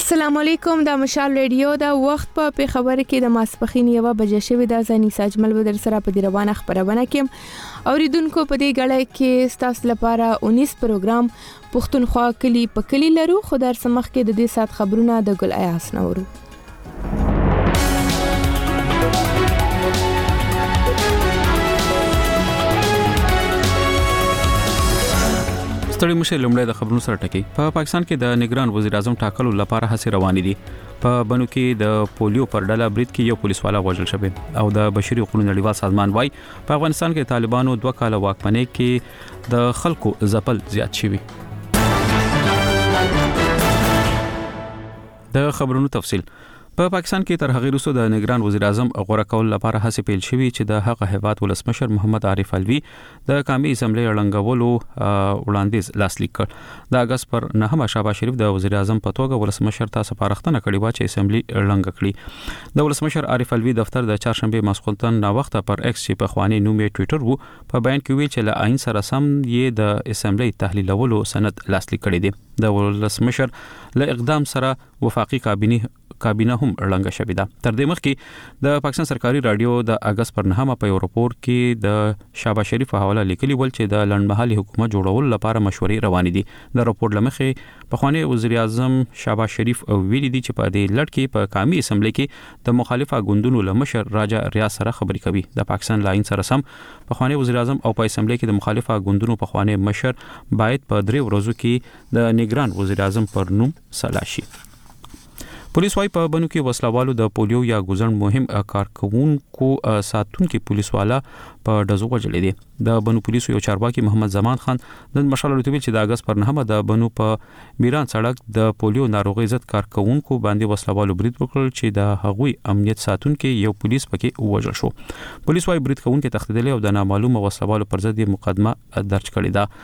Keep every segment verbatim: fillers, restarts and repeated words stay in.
السلام علیکم د مشال ریډیو د وخت په خبره کې د ماسپخین یو بجې شوی د ځنی ساجمل بدر سره په دی روانه خبرونه کې اوریدونکو په دې غړې کې ستاسو لپاره انیس پروګرام پښتونخوا کلی په کلی لرو خو در سمخ کې د دې سات خبرونه د ګل ایاس نورو ستړي مشه لومړی د خبرونو سره ټکی په پاکستان کې د نگران وزیر اعظم ټاکلو لپاره هڅې روانې دي په بنو کې د پولیو پر ډله برید کې یو پولیس والا وژل شوی او د بشري حقوقو نړیوال سازمان وايي په افغانستان کې طالبانو دوه کاله واکمنۍ کې د خلکو ځپل زیات شوی. د خبرونو تفصیل په پاکستان کې تر هغه وروسته د نگران وزیر اعظم غوړه کول لپاره هڅې پیل شوې چې د هغه هیواد ولسمشر محمد عارف الوی د قومي اسمبلی اړنګولو وړاندیز لاسلیک کړ. د اگست پر نهمه شهباز شریف د وزیر اعظم په توګه ولسمشر ته سپارښتنه کړې و چې اسمبلی اړنګ کړي. د ولسمشر عارف الوی دفتر د چهارشنبه ماسخوتن نا وخت پر ایکس چې په خواني نوم یې ټوئیټر وو په بیان کې ویل چې له آئین سره سم یې د اسمبلی تحلیلولو سند لاسلیک کړی دی. د ولسمشر له اقدام سره وفاقي کابینه کابینه هم اړنګ شوې ده. تر دې مخکې د پاکستان سرکاري رادیو د اگست پر نهمه په یو راپور کې د شهباز شریف حواله لیکلي ول چې د لنډمهالي حکومت جوړول لپاره مشورې روانې دي. د راپور لمخې په خواني وزیر اعظم شهباز شریف ویلي دي چې په دې لړ کې په قومي اسمبلی کې د مخالفه ګوندونو لمشر راجا ریاض سره خبرې کوي. د پاکستان لاین سره سم په خواني وزیر اعظم او په اسمبلی کې د مخالفه ګوندونو په خواني مشر باید په درې ورځو کې د نگران وزیر اعظم پر نوم سلا شي. پولیس وايي په بنو کې وسلوالو د پولیو یا ګوزن مهم کارکونکو ساتونکو پولیس والا په دزو وجلې دي. د بنو پولیسو یو چارواکي محمد زمان خان د مشال لوتویل چې د اگست پر نهمه د بنو په میران سړک د پولیو ناروغي ضد کارکونکو باندې وسلوالو برید وکړ چې د هغوی امنیت ساتونکو یو پولیس پکې وژل شو. پولیس وايي برید کوونکو تخدیدل او د نامعلومه وسلوالو پر ضد مقدمه درج کړې ده.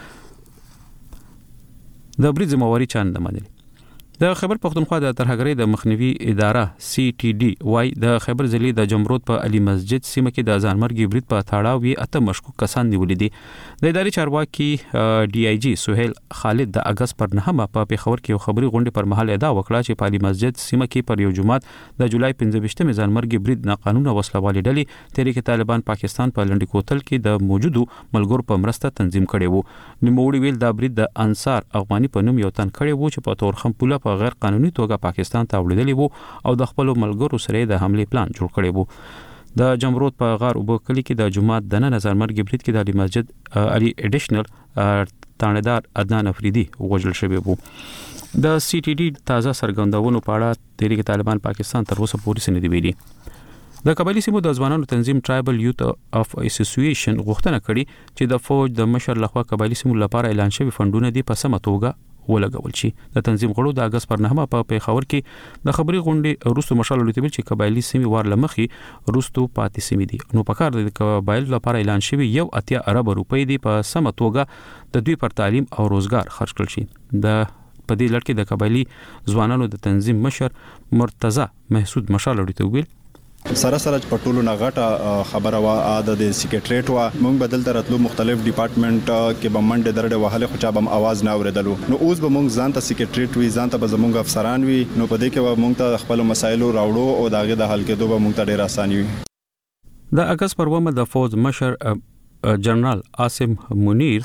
د برید ذمہواری چا نه منلې. د خیبر پختونخوا د ترهګرۍ د مخنیوي اداره سی ټي ډي وايي د خیبر ضلع د جمرود په علي مسجد سیمه کې د ځانمرګي برید په تړاو وی اته مشکوک کسان نیولې دي. د ادارې چارواکي ډي آی جی سہیل خالد د اگست پر نهمه په پیښور کې یو خبري غونډه پر مهال ادعا وکړه چې په علي مسجد سیمه کې پر یو جمعات د جولای پنځه ویشتمه ځانمرګي برید ناقانونه وسلوالې ډلې تحریک طالبان پاکستان په لنډی کوتل کې د موجودو ملګرو په مرسته تنظیم کړي وو. نوموړي ویل دا برید د انصار افغاني په نوم یو تن کړي وو چې په تورخم پوله په غیر قانوني توګه پاکستان ته وړاندې وو او د خپل ملګرو سره د حمله پلان جوړ کړی وو. د جمرود په غار اوبو کلی کې د جمعات د نن نظر مرګ برید کې د علي مسجد علي اډیشنل تانیدار عدنان افریدي وژل شوی وو. د سی ټي ډي تازه سرګندونو په اړه تحریک طالبان پاکستان تر اوسه پورې سند دی ویلي. د قبایلی سیمو د ځوانانو تنظیم ټرایبل یوت اف اسوسییشن غوښتنه کړې چې د فوج د مشر لخوا قبایلی سیمو لپاره اعلان شوی فندونه دی په سمه توګه ولګول شي. د تنظیم غړو د اگست پر نهمه په پیښور کې د خبري غونډې روسو مشال لوتیبل چې قبایلی سیمې ور لمخي روسو پاتې سیمې دي نو په کار د قبایل لپاره اعلان شوی یو اتیا ارب روپۍ دی په سمه توګه د دوی پر تعلیم او روزګار خرج کړل شي. د په دې لړ کې د قبایلی ځوانانو د تنظیم مشر مرتضی محسود مشال لوتیبل سره سره پټولو نغټه خبره وا د سیکریټریټ وا موږ بدل ترتلو مختلف ډپارټمنټ کې بمنډه درډه وهله خو چا بم आवाज نه اوریدلو نو اوس به موږ ځان ته سیکریټریټ وی ځان ته به زموږ افسران وی نو په دې کې موږ ته خپل مسایل راوړو او داغه د حل کېدو به موږ ته ډیر اساني وي. د اگست پر ومه د فوج مشر جنرال عاصم منیر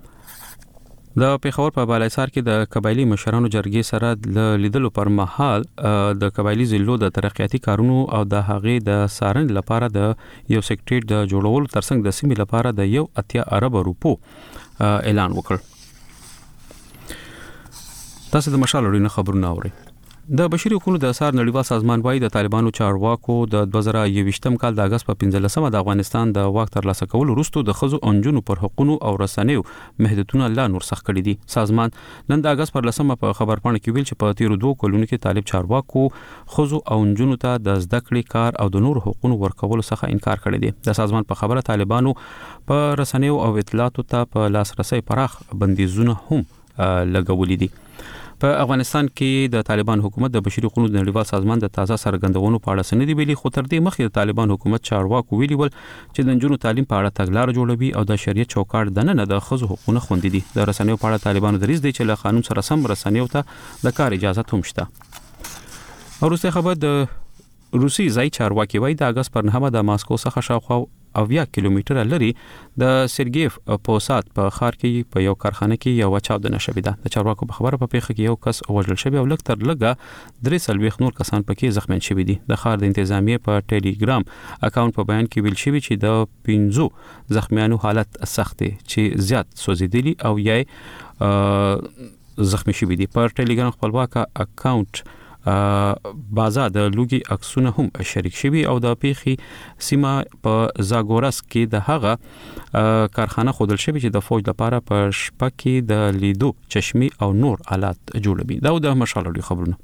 د پیښور په بالایسار کې د قبایلی مشرانو جرګې سره د لیدلو پر مهال د قبایلی ضلعو د ترقیاتي کارونو او د هغې د سارن لپاره د یو سیکریټریټ د جوړولو ترڅنګ د سیمې لپاره د یو اتیا ارب روپو اعلان وکړ. تاسو د مشال لري خبرونه اورئ. د بشري حقوقو د اثار نړیوال سازمان وايي د طالبانو چارواکو د دوه زره یوویشتم کال د اگست په پنځلسمه د افغانستان د واک ترلاسه کولو وروسته د خزو انجونو پر حقوقو او رسنیو محدودونه لا نور سخت کړي دي. سازمان نن د اگست پر لسمه په خبرپاڼه کې ویل چې په تیر دوه کلونو کې طالب چارواکو خزو او انجونو ته د زده کړې کار او د نور حقوقو ورکولو څخه انکار کړی دی. د سازمان په خبره طالبانو په رسنیو او اطلاعاتو ته په لاسرسي پراخ بندیزونه هم لګولې دي. په افغانستان کې د طالبان حکومت د بشري حقوقو نړیوال سازمان د تازه سرګندونو په اړه سندې ویلي خو تر دې مخکې د طالبان حکومت چارواکو ویلي ول چې د نجونو تعلیم په اړه تګلارې جوړوي او د شریعت چوکاټ دننه د ښځو حقوقونه خوندي دي. د رسنیو په اړه طالبانو دریځ دی چې له قانون سره سم رسنیو ته د کار اجازه هم شته. وروسته خبر د روسي ځای چارواکي وایي د اگست پر نهمه د ماسکو څخه شاوخوا اویا کیلومتره لري د سرګیف پوسات په ښار کې په یو کارخانه کې یو چاودنه شوې ده. د چارواکو په خبره په پیښه کې یو کس وژل شوی او لږ تر لږه درې څلوېښت نور کسان پکې زخمیان شوي دي. د ښار د انتظامیې په ټیلیګرام اکاونټ په بیان کې ویل شوی چې د پنځو زخمیانو حالت سخت دی چې زیات سوځېدلي او یا زخمی شوي دي. پر ټیلیګرام خپلواک اکاونټ بازار د لوګي عکسونه هم شریک شوي او د پیښې سیمه په زاګورس کې د هغه کارخانه خودل شوی چې د فوج لپاره په شپه کې د لیدو چشمي او نور آلات جوړوي. دا د مشالړي خبرونه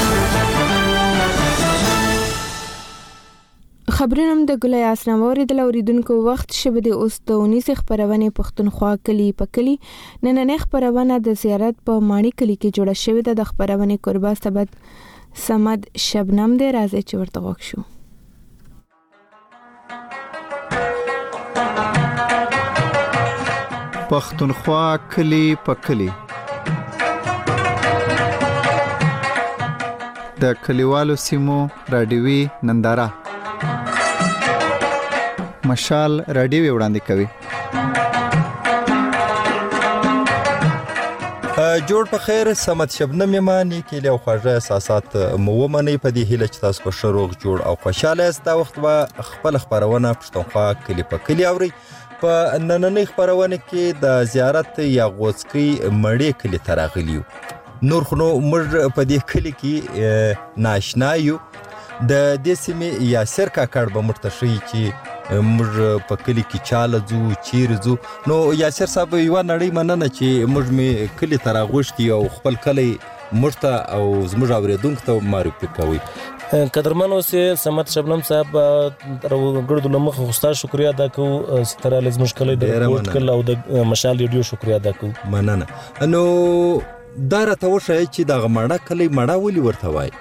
خبرونه د ګلای اسناوري د اوریدونکو وخت شبه د اوس د اونیس خبرونه پښتونخوا کلی په کلی نن نه خبرونه د زیارت په ماڼی کلی کې جوړه شوې ده. د خبرونه قربا ثبت سمد شبنم دې راځي چې ورته وښ شو. پښتونخوا کلی په کلی د کلیوالو سیمو رادیوي ننداره مشال رادیو وړاندې کوي. جوړ په خیر سمت شبنم یمانی کې له خوږه اساسات مو ومني په دې هله چې تاسو په شروع جوړ او خوشاله است. وخت وا خپل خبرونه پښتونخوا کلی په کلی اوري. په نننۍ خبرونه کې د زیارت یا غوڅکی مړی کلی تراغلیو. نور خو نو مر په دې کلی کې ناشنا یو د دې سیمې یاسر کاکړ به مرتشي چې موږ په کلی کې چاله ځو چیرې ځو. نو یاسر صاحب یو نړۍ مننه چې موږ می کلی تراغوشتي او خپل کلی مرته او زموږ اوریدونکو ته معرفي کوي. قدرمن اوسې سمت شبنم صاحب ګردو لمخ خوستا شکریا ادا کو ستاره لزمش کلی د رپورت کله او د مشال ریډیو شکریا ادا کو. مننه. نو دا راته وشای چې د غمړه کلی مړه ولي ورته وای؟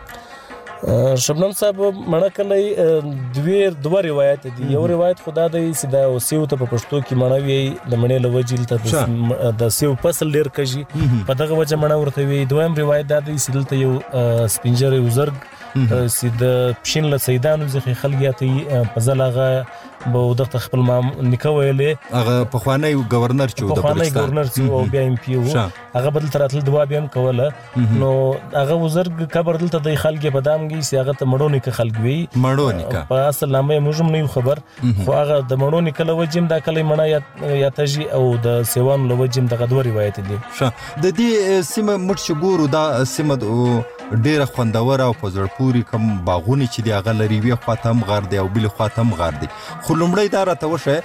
شبنم صاحب مړه کلی دوه دوه روایت دي. یو روایت خدا د سیدا او سیو ته په پښتو کې مړه وی د مړې لوجیل ته د سیو فصل ډیر کږي په دغه وجه مړه ورته وی. دویم روایت دا د سیدل ته یو سپینجر وزرګ سید پښین له سیدانو ځخه خلګیاتي په زلغه به دغه خپل ما نکوي ویلې هغه په خوانی گورنر چې د پاکستان گورنر چې او بیا ام پی او هغه بدل تراتل دوا بیا هم کوله. نو هغه وزرګ قبر دلته د خلګي بدامږي چې هغه ته مړونی ک خلګ وی مړونی ک په اصل نامه موږ نه خبر خو هغه د مړونی کله وجم دا کله مړه یا تجي او د سیوان لوجم دغه دوه روایت دي. د دې سیمه مرچ ګورو دا سیمه ډیره خوندوره او په زړه پوري کوم باغونه چې دی هغه لري وی خاطم غار دی او بل خاطم غار دی. خو لومړی دا راته وشه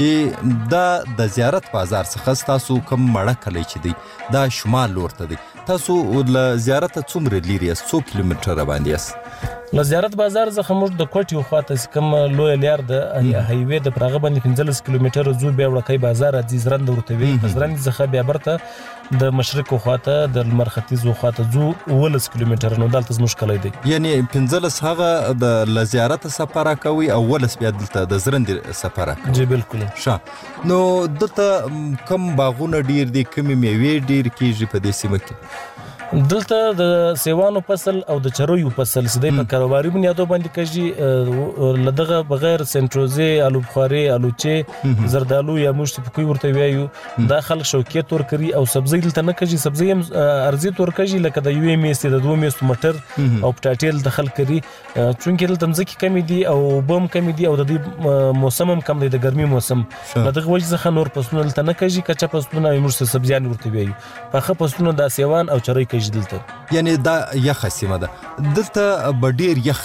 چې دا د زیارت بازار څخه تاسو کوم مړه کلی چې دی دا شمال لور ته دی. تاسو له زیارت څومره لري یاست؟ څو کیلومتره باندې یاست؟ له زیارت بازار څخه موږ د کوټي خواته کوم لوی لار د هایوی د پرغه باندې پنځلس کیلومتره زو بیا وړکای بازار د زرند ورته وی. زرند څخه بیا برته د مشرق خواته د مرختي زو خواته زو ولس کیلومتره نو دلته مشکل دی. یعنی پنځلس هغه د زیارت سفر کوي او ولس بیا دلته د زرند سفر کوي. جی بالکل. ښه نو دلته کم باغونه ډیر دي کمی میوه ډیر کیږي په دې سیمه کې؟ دلته د سیوانو فصل او د چرویو فصل سیدای په کاروباري بنیادو باندې کېږي. لدغه بغیر سنټروزي الو بخاري الوچه زردالو یا مشت پکوي ورته ویایو. دا خلک شوکیت ور کوي او سبزی دلته نه کوي. سبزی هم ارزي تور کوي لکه د یو میسته د دوه میسته مټر او پټاټیل د خلک کوي چونکه دلته مزکی کمی دي او بم کمی دي او د دې موسم هم کم دی د ګرمي موسم. لدغه وجه ځخه نور فصلونه دلته نه کوي. کچا فصلونه مشت سبزیان ورته ویایو. پخه فصلونه د سیوان او چروي دلته. یعنی دا یخ سیمه ده دلته بډیر یخ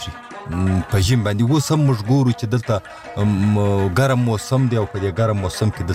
لويږي په جیم باندې وسم مشګورو چې دلته ګرم موسم دی او په دې ګرم موسم کې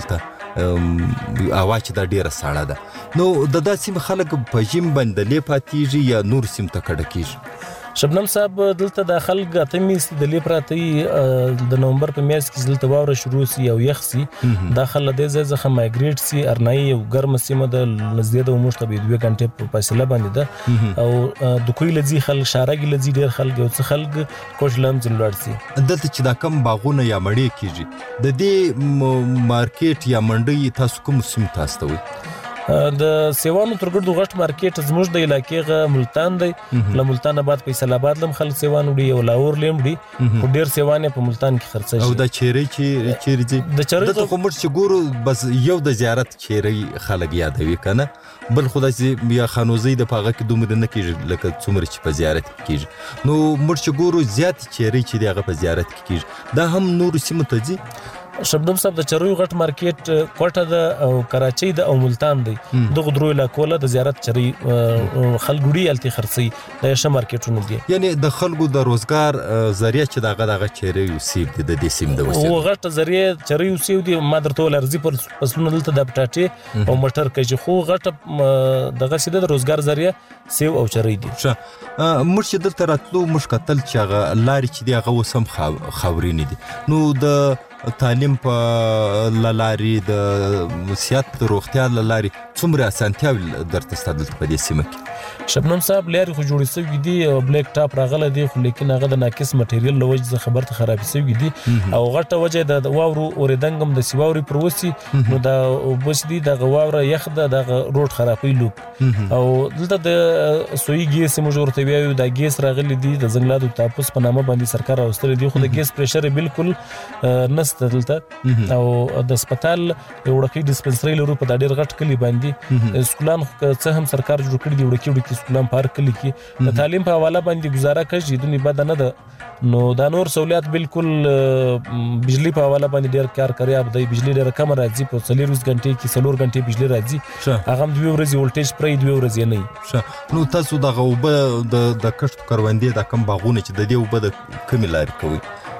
دلته اواچ دا ډیره ساړه ده. نو د داسې سیمه خلک په جیم باندې لې پاتېږي یا نور سیم ته کډه کیږي؟ شبنم صاحب دلته د خلک اتمیس د لې پراته د نومبر په میاشت کې دلته واوره شروع سي او یخ سي. داخله د ځخه مایګریټ سي ارنای او ګرم سیمه د نزدې د مشتبه دوه غنټه په فاصله باندې ده او د کوی لذي خلک شارګي لذي ډیر خلک او څه خلک کوټلم ځلوړ سي. دلته چې دا کم باغونه یا مړی کیږي د دې مارکیټ یا منډي تاسو کوم سیم تاسو وي؟ د سیوانو ترګړو غټ مارکیټ زموږ د علاقې غ ملتان دی له ملتان آباد فیصل آباد لم خلک سیوان وړي او لاور لم وړي خو ډیر سیوان په ملتان کې خرڅ شي او د چیرې چې چیرې دي د چیرې د کومر چې ګورو بس یو د زیارت چیرې خلک یادوي کنه بل خدای چې بیا خانوزي د پاغه کې دومره نه کیږي لکه څومره چې په زیارت کې کیږي نو مر چې ګورو زیات چیرې چې دغه په زیارت کې کیږي دا هم نور سیمه ته دي شبنم صاحب د چروي غټ مارکیټ کوټه د او کراچۍ د او ملتان دی دغه درو علاقو له د زیارت چري خلګوړي التي خرسي د ش مارکیټونو دي یعنی د خلکو د روزګار ذریعہ چې دغه دغه چیرې یوسیب د دې سیم د وسیله او غټ ذریعہ چري یوسیب دي مادر ته لرزي پر پسلونه دلته د پټاټي او مټر کوي خو غټ دغه سیده د روزګار ذریعہ سیو او چري دي ښه مرشد دلته راتلو مشکتل چې لاري چې دی هغه وسم خاورینی دي نو د تعلیم په لاري د سیاست روغتیا لاري څومره اسانتیاوي درته ستدل په دې سیمه کې شبنم صاحب لاري خو جوړې سوي دي او بلیک ټاپ راغله دي خو لیکن هغه د ناقص مټیریل لوجه خبرته خراب سوي دي او غټه وجه د واورو اوریدنګم د سیواوري پروسي نو دا وبس دي د غواوره یخ د روډ خرابې لوب او دلته د سوی ګیس موجورته ویو د ګیس راغلي دي د زنګلادو تاسو په نامه باندې سرکار راوستل دي خو د ګیس پريشر بالکل نست دلته او د هسپتال یو وړکی ډیسپنسری لرو په ډېر غټ کلی باندې سکولان څه هم سرکار جوړ کړی دی وړکی وړکی سکولان پارک کلی کې د تعلیم په حواله باندې گزاره کوي دونی بد نه ده نو دا نور سہولیات بالکل بجلی په حواله باندې ډېر کار کوي اب د بجلی ډېر کم راځي په څلور غنټې کې څلور غنټې بجلی راځي هغه د دوه ورځې ولټیج پرې دوه ورځې نه ښه نو تاسو د غوبه د د کښت کروندې د کم باغونه چې د دې وبد کمی لاري کوي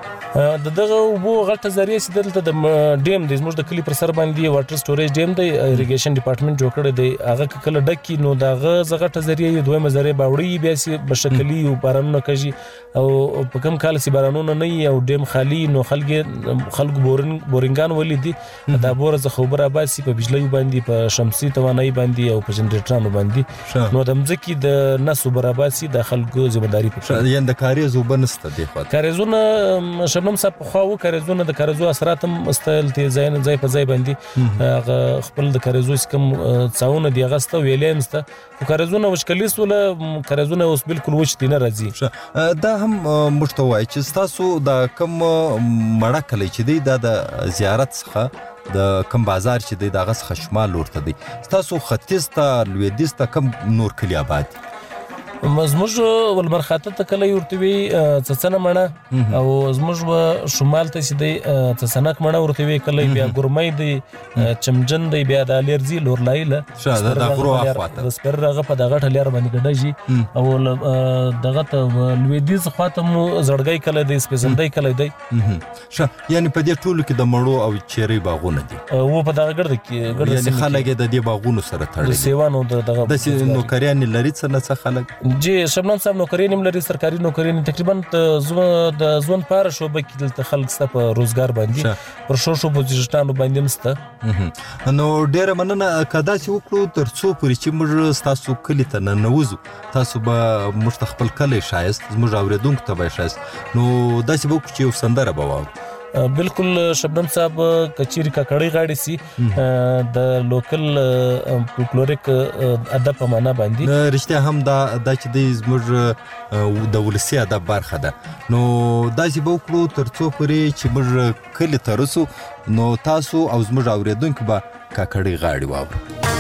د دغه وبو غټه ذریعہ چې دلته د ډیم د زموږ د کلی پر سر باندې واټر سټوریج ډیم دی ایریګیشن ډپارټمنټ جوړ کړی دی هغه کله ډکی نو دغه زغټه ذریعہ دویمه ذریعہ باوړی بیا سي بشکلی او بارانونه کوي او په کم کال سي بارانونه نه او ډیم خالی نو خلګ خلګ بورنګ بورنګان ولې دي دا بور ز خبر آباسي په بجلی باندې په شمسي توانایي باندې او په جنریټرانو باندې نو د مځکی د نسو براباسي د خلګو ځمداري په یان د کاریز وبنسته دی خاطر کاریزونه شبنم صاحب خو او کاریزونه د کاریزو اثرات هم استل ته ځای ځای په ځای باندې خپل د کاریزو کم څاونه دی غسته ویلینسته کاریزونه وشکلیس ولا کاریزونه اوس بالکل وچ دي نه راځي دا هم مشتوای چې تاسو د کم مړه کلی چې دی د زیارت څخه د کم بازار چې دی دغه څخه شمال ورته دی تاسو ختیځ ته لویدیځ ته کم نور کلی آباد زموږ ولمرخاته ته کله ورته وی څڅنه مړه او زموږ شمال ته سي دی څڅنک مړه ورته وی کله بیا ګرمای دی چمجن دی بیا د الرجی لور لایله شاده د غرو اخواته د سپر رغه په دغه ټلیر باندې ګډجی او دغه ته لویدیز خاطم زړګي کله دی سپیزندای کله دی شه یعنی په دې ټولو کې د مړو او چيري باغونه دي او په دغه ګرد کې ګرد یعنی خلک د دې باغونو سره تړلي سیوانو دغه د نوکریان لري څه خلک جی شبنم صاحب نوکری نیم لري سرکاري نوکری تقریبا زو د ځوان پاره شوبه کې دلته خلک ست په روزګار باندې پر شو شو پوزیشنانو باندې مسته نو ډېر مننه کدا چې وکړو تر څو پرې چې موږ تاسو کلی ته نه نوځو تاسو به مستقبل کلی شایست موږ اوریدونکو ته به شایست نو داسې به وکړو چې یو سندره به واورو بالکل شبنم صاحب کچيري ککړی غاړي سي د لوکل فولکلوریک ادب په معنا باندې رښتیا هم دا د چې د زموږ د ولسی ادب برخه ده نو دا چې به وکړو تر څو پرې چې موږ کلی ته رسو نو تاسو او زموږ اوریدونکو به ککړی غاړي واورو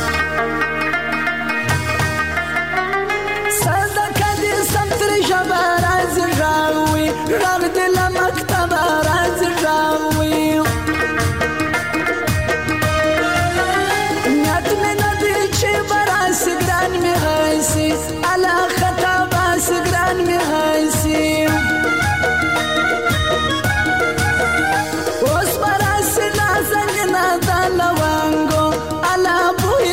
صدقه دې سمتر جبر از راوي رغ دل مکتب راز راوي نیت میں ندی چې براس ګران می هايسي الا خطا باس ګران می هايسي اوس براس نازنګ نه دلوانګو الا بو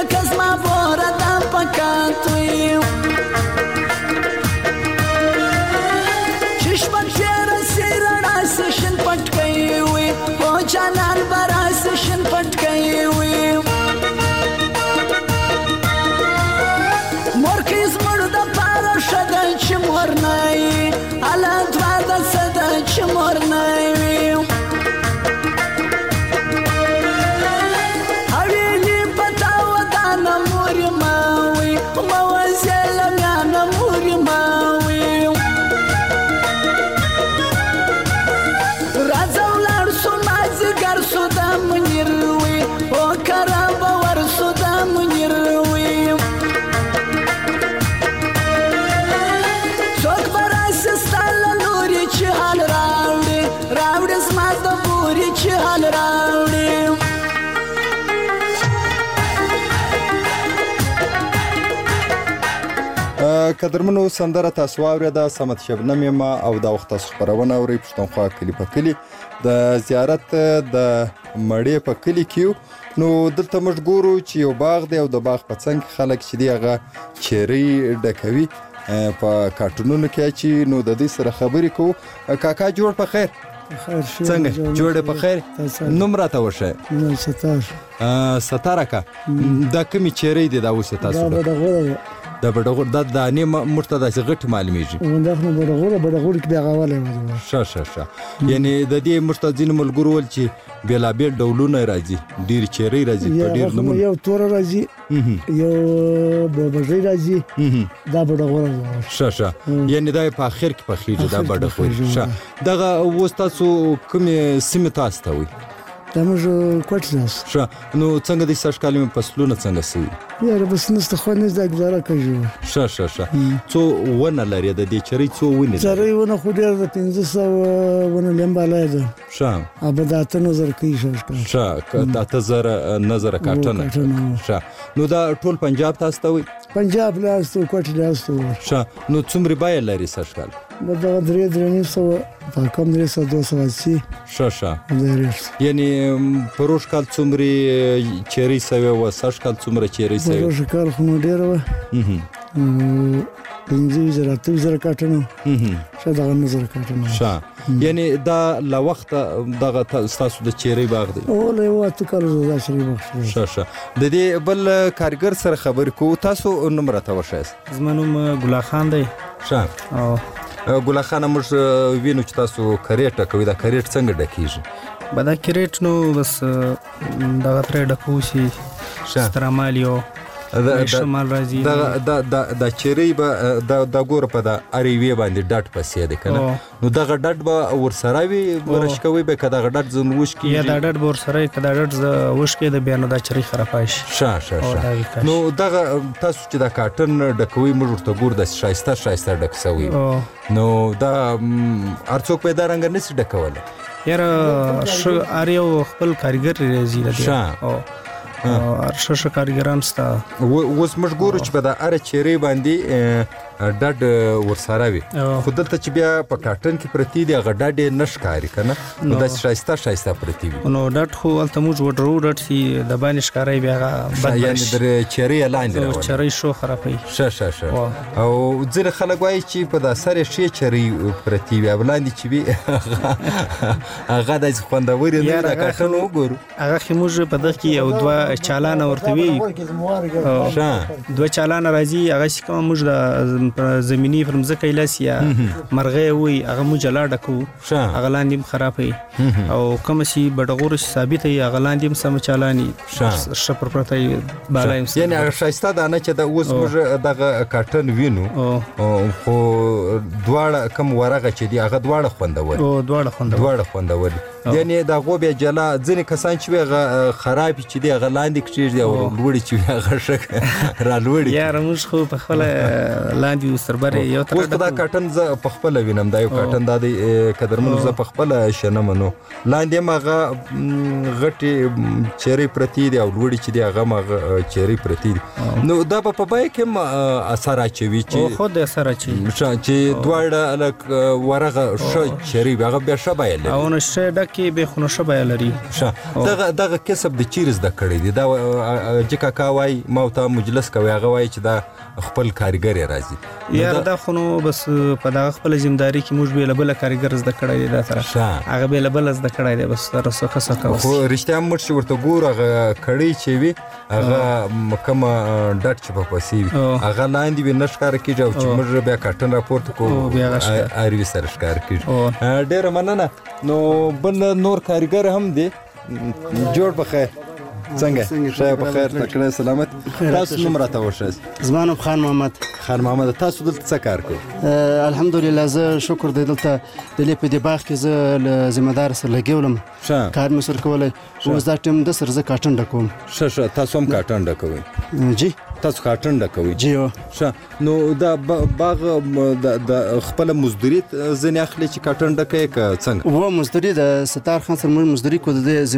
لکه زما بوره دا پکاتوي چشمن تیره سی رڼا سی شین پټکی وي او جانان به راسي شین پټکی وي مورکې زموږ دپاره ښه ده چې مور نه وي هله دوه ده څه ده چې مور نه وي حویلي په تا ودانه مور یې ما وي موزې له میانه مور یې ما وي راځه ولاړ سو مازدیګر سو دا منیر وي او کره به ورسو دا منیر وي څوک به راسي ستا له لورې چې حال راوړي راوړي زما د بورې چې حال راوړي قدرمنو سندره تاسو واورېده صمد شبنم یم او دا وخت تاسو خپرونه اورئ پښتونخوا کلي په کلي د زیارت د مړې په کلي کې نو دلته موږ ګورو چې یو باغ دی او د باغ په څنګ خلک چې دی هغه چیرې ډکوي په کارټونونو کې چې نو د دې سره خبرې کوو کاکا جوړ په خیر څنګه جوړ په خیر نوم راته وښایه ستار ستار اکا دا کومې چیرې دي دا اوس تاسو دا بدغوره د بډغور د دانې مرته داسې غټ معلومیږي دا خو بډغوره بډغور کې بیا غواله ښه ښه ښه یعنی د دې مرته ځین ملګرو ول چې بیلابیل ډولونه راځي ډیر چیرې راځي په ډیر نمونه یو تور راځي یو ببړی راځي دا بډغوره ښه ښه یعنی دا په اخر کې په خېږي دا بډغور ښه دغه اوس تاسو کومې سیمه تاسو ته وي دا موږ کوټ لاس ښه نو څنګه د سشکالي فصلونه څنګه سوي یاره بس نسته خو نه زده گزاره کوي ښه ښه ښه څو ونه لري د دې چرې څو ونه چرې ونه خو ډېر د پنځه سوه ونه لمباله ده ښه ابد اته نظر کوي ښه اته زره نظر کاټنه ښه نو دا ټول پنجاب تاسو ته وي پنجاب لاس ته کوټ لاس ته ښه نو څومره بای لري سشکال دا درې درې سوه په کوم درې سوه دوه سوه اسی ښه ښه یعنی پروش کال څومره چیرې سوي و سشکال څومره چیرې سوي پروش کال خو نو ډېر و پنځه زره اته زره کاټنه ښه دغه نظر کاټنه ښه یعنی دا لا وخت دغه تاسو د چیرې باغ دی او له وخت کال زړه شری باغ ښه ښه د دې بل کارګر سره خبر کو تاسو نوم راته وښایست زمونږ ګلا خان دی ښه او ګلا خان موږ وینو چې تاسو کریټ کوي دا کریټ څنګه ډکیږي بدا کریټ نو بس دغه تر ډکو شي سترامالیو شمال راځي دا دا دا چیرې به دا د ګور په دا اریوی باندې ډټ پسې دی کنه نو دا ډټ به ورسره وي ورش کوي به کدا ډټ زم وش کی یا دا ډټ ورسره کدا ډټ وش کې د بیان دا چری خرابای شي ښه ښه نو دا تاسو چې دا کاټن ډکوي موږ ورته ګور د شایسته شایسته ډکسوي نو دا ارڅوک په دا رنګ نس ډکول یاره شو اریو خپل کارګر راځي دا او ارشش کارګران ستا اوس موږ ګورو چې په دا اره چیرې باندې ډډ ورسره وي خو دلته چې بیا په کاټن کې پرتی دی هغه ډډ نش کاری کنه نو دا شایسته شایسته پرتی وي نو ډډ خو الته موږ وډرو ډډ چې د باندې ښکارای بیا بد یعنی در چیرې لاندې راوړي چیرې شو خرابې ښه ښه ښه او ځینې خلک وایي چې په دا سره شي چیرې پرتی وي بلاندې چې وي هغه د خوندور نه دا کاټن وګورو هغه موږ په دغه کې یو دوه چالانه ورته وی ښه دوه چالانه راځي هغه چې کوم موږ د زمینی فرمزه کیلاس یا مرغه وي هغه موږ لا ډکو هغه لاندې خرابې او کوم شي بډغور ثابت ای هغه لاندې سم چالاني شپر پرته بالا یعنی هغه شایسته دا نه چې د اوس موږ دغه کاټن وینو خو دواړه کم ورغه چې دی هغه دواړه خوندور او دواړه خوندور دواړه خوندور یعنی دا غوبه جلا ځینې کسان چې هغه خراب چې دی هغه لاندې کېږي او لوړی چې هغه شک را لوړی یار موږ خو په خپل لاندې لاندې سربره یو تر اوس دا کاټن ز په خپل وینم دا یو کاټن د قدرمنو ز په خپل شنمنو لاندې ماغه غټي چيري پرتی دی او وړي چې دی هغه ماغه چيري پرتی دی نو دا په پای کې اثر اچوي چې خو د اثر اچي چې دواړه الک ورغه شو چيري هغه بیا شبای لري او نشه ډکه به خنو شبای لري دغه دغه کسب د چیرز د کړی دی دا جکا کاوای موته مجلس کوي هغه وای چې دا خپل کارګر راځي یار دا خو نو بس په دغه خپل ځمداري کې موږ به لبل کارګر زده کړی دی دا سره هغه به لبل زده کړی دی بس تر څو څه کوي خو رښتیا موږ ورته ګور هغه کړی چې وي هغه کوم ډټ چې په پسی هغه لاندې به نشکار کیږي او چې موږ بیا کاټن راپورت کوو اړوي سره ښکار کیږي ډېر مننه نو بل نور کارګر هم دی جوړ بخیر څنګه شای په خیر تکړه سلامت تاسو نوم راته وښه زمانو خان محمد خان محمد تاسو دلته څه کار کوئ الحمدلله زه شکر دی دلته د لې په دی باغ کې زه ذمہ دار سره لګولم کار مې سره کولای اوس دا ټیم د سر زه کاټن ډکوم ښه ښه تاسو هم کاټن ډکوئ جی تاسو کاټن ډکوئ جی ښه نو دا باغ د خپل مزدوري ځنې اخلي چې کاټن ډکوي که څنګه و مزدوري د ستار خان سره مزدوري کو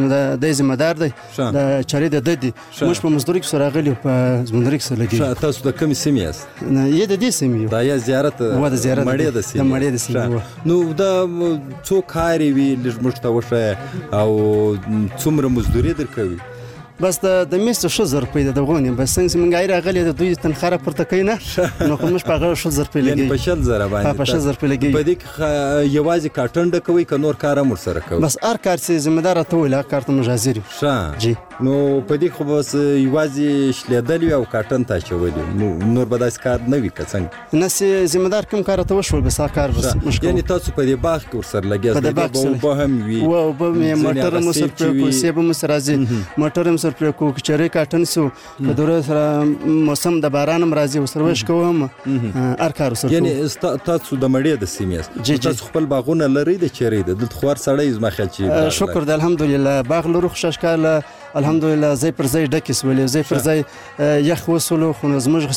د ذمہ دار دی د چاري د ددي موږ په مزدوري کې سره غلي په مزدوري کې سره لګي تاسو د کوم سیمې یاست یې د دې سیمې دا یا زیارت و د زیارت مړې د سیمې مړې د سیمې نو دا څو کاری وی لږ مشته وشه او څومره مزدوري درکوي بس د د میسته شو زر پیدا دغونی بس څنګه موږ غیر غلي د دوی تنخره پرته کینه نو کوم مش په غو شو زر پیدا یعنی په شل زر باندې په شل زر پیدا په دې کې یوازې کاټن ډکوي ک نور کار مر سره کوي بس ار کار سي ذمہ دار ته ویلا کارت مجازري ښه جی نو په دې خو بس یوازې شلیدل او کاټن تا چولې نو نور بداس کار نه وی کڅنګ نس ذمہ دار کوم کار ته وشول بس کار بس مشکل یعنی تاسو په دې باغ کې ور سره لګیاست به هم وی او به مې موټر مو سره کو سی به مو سره راځي موټر مو سره کو چره کاټن سو په دوره سره موسم د باران مرضی وسروش کوم ار کار سره یعنی تاسو د مړې د سیمې تاسو خپل باغونه لري د چری د خور سړی زما خیال چی شکر د الحمدلله باغ لرو خوشش کاله الحمدلله زي پر زي ډکس ولې زي پر زي یخ وسلو خو زموږ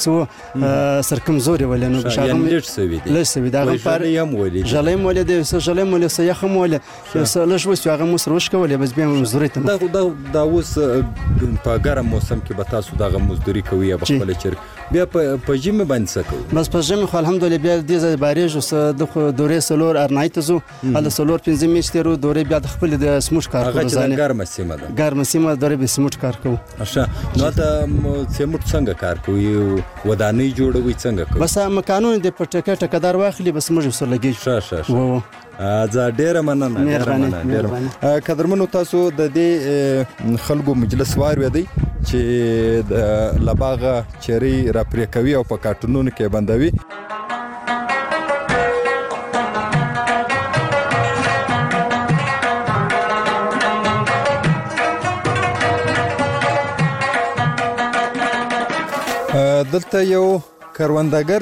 غسو سر کمزوري ولې نو بشاغم لږ سوي دي لږ سوي دا پر یم ولې جلیم ولې د سه جلیم ولې سه یخ ولې سه لږ وسو هغه مو سروش کولې بس بیا مزدوري ته دا دا اوس په ګرم موسم کې به تاسو دغه مزدوري کوي په خپل چر بیا په جیم باندې سکو بس په جیم خو الحمدلله بیا د دې باریج سه د دورې سلور ارنایت زو ال سلور پنځه میشترو دورې بیا د خپل د سموش کار کوي هغه ګرم سیمه ده ګرم سیمه دورې به سموټ کار کوي اشه نو ته سموټ څنګه کار کوي ودانۍ جوړوي څنګه کوي بس مکانونه د پټکه ټکدار واخلي بس موږ سره لګي شه شه ځا ډیره مننه ډیره مننه ډیره قدرمنو تاسو د دې خلکو مجلس وار وې دی چې د لباغه چری را پرې کوي او په کارټونونو کې بندوي دلته یو کاروندګر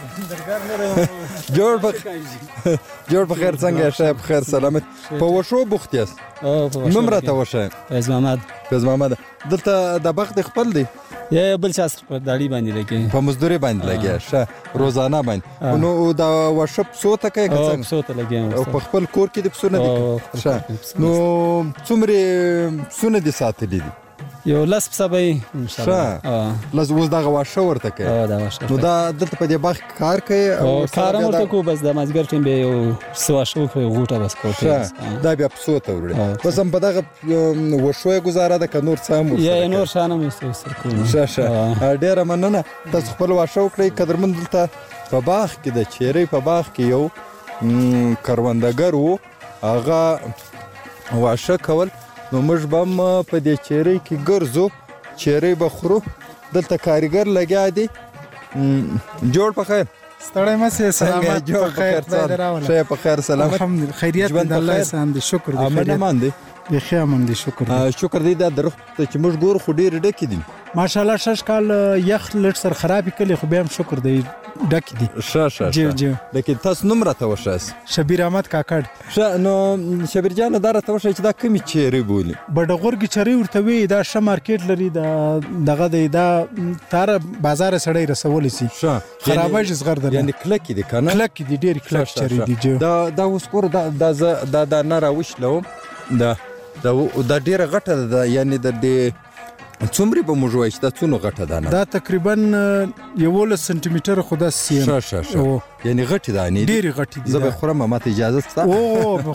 جوړ بخیر جوړ بخیر څنګه شای بخیر سلامت په وشو بوخت یاست نوم راته وشه فیض محمد فیض محمد دلته د بخت خپل دی یا بل چا سره په داړي باندې لګي په مزدوري باندې لګي شه روزانه باندې نو دا وشپ سوته کوي څنګه سوته لګي او په خپل کور کې د پسونه دي شه نو څومره سونه دي ساتلې دي یو لاس سبای ان شاء الله لاس اوس دا غواشه ورته کوي او دا غواشه نو دا دلته په دې باغ کار کوي او کار ورته کو بس د مازګر ټیم به یو سواشه خو غوټه بس کوي دا بیا پسوته وروړي بس هم په دغه وشوي گزاره ده ک نور سم یا نور شانه مې سر کوم شه شه ډیره مننه تاسو خپل واشه وکړئ قدرمن دلته په باغ کې د چیرې په باغ کې یو کاروندګر وو هغه واشه کول نو موږ به هم په دې چیرې کې ګرځو چیرې به خورو دلته کارګر لګیا دی جوړ په خیر ستړی مې سلامت جوړ په خیر شه په خیر سلامت الحمدلله خیریت د الله سان دي شکر دې امن دي بخیر امن دي شکر شکر دې د درخت چې موږ ګور خو ډیر ډکې دي ماشاءالله شش کال یخ لټ سر خرابې کړي خو بیا هم شکر دی ډک دي ښه ښه جی جی لیکن تاسو نوم راته وښایاست. شبیر احمد کاکړ. ښه نو شبیر جان دا راته وښایه چې دا کومې چیرې بولي؟ بډغورګي چرې ورته وي دا ښه مارکیټ لري دا دغه دی دا تار بازار سړی رسولی سي خرابېږي زغر درنه یعنی کلکې دي که نه؟ کلکې دي ډېرې کلک چرې دي جی. دا دا اوس ګوره دا زه دا دانه راوشلوم دا دا ډېره غټه ده یعنی د دې څومره به موږ وایو چې دا څونه غټه دانه؟ دا تقریبا یولس سانتي متره خو داسې یم. ښه ښه ښه یعنی غټې دانې دي ډېرې غټې دي. زه به خورم ماته اجازه شته؟ او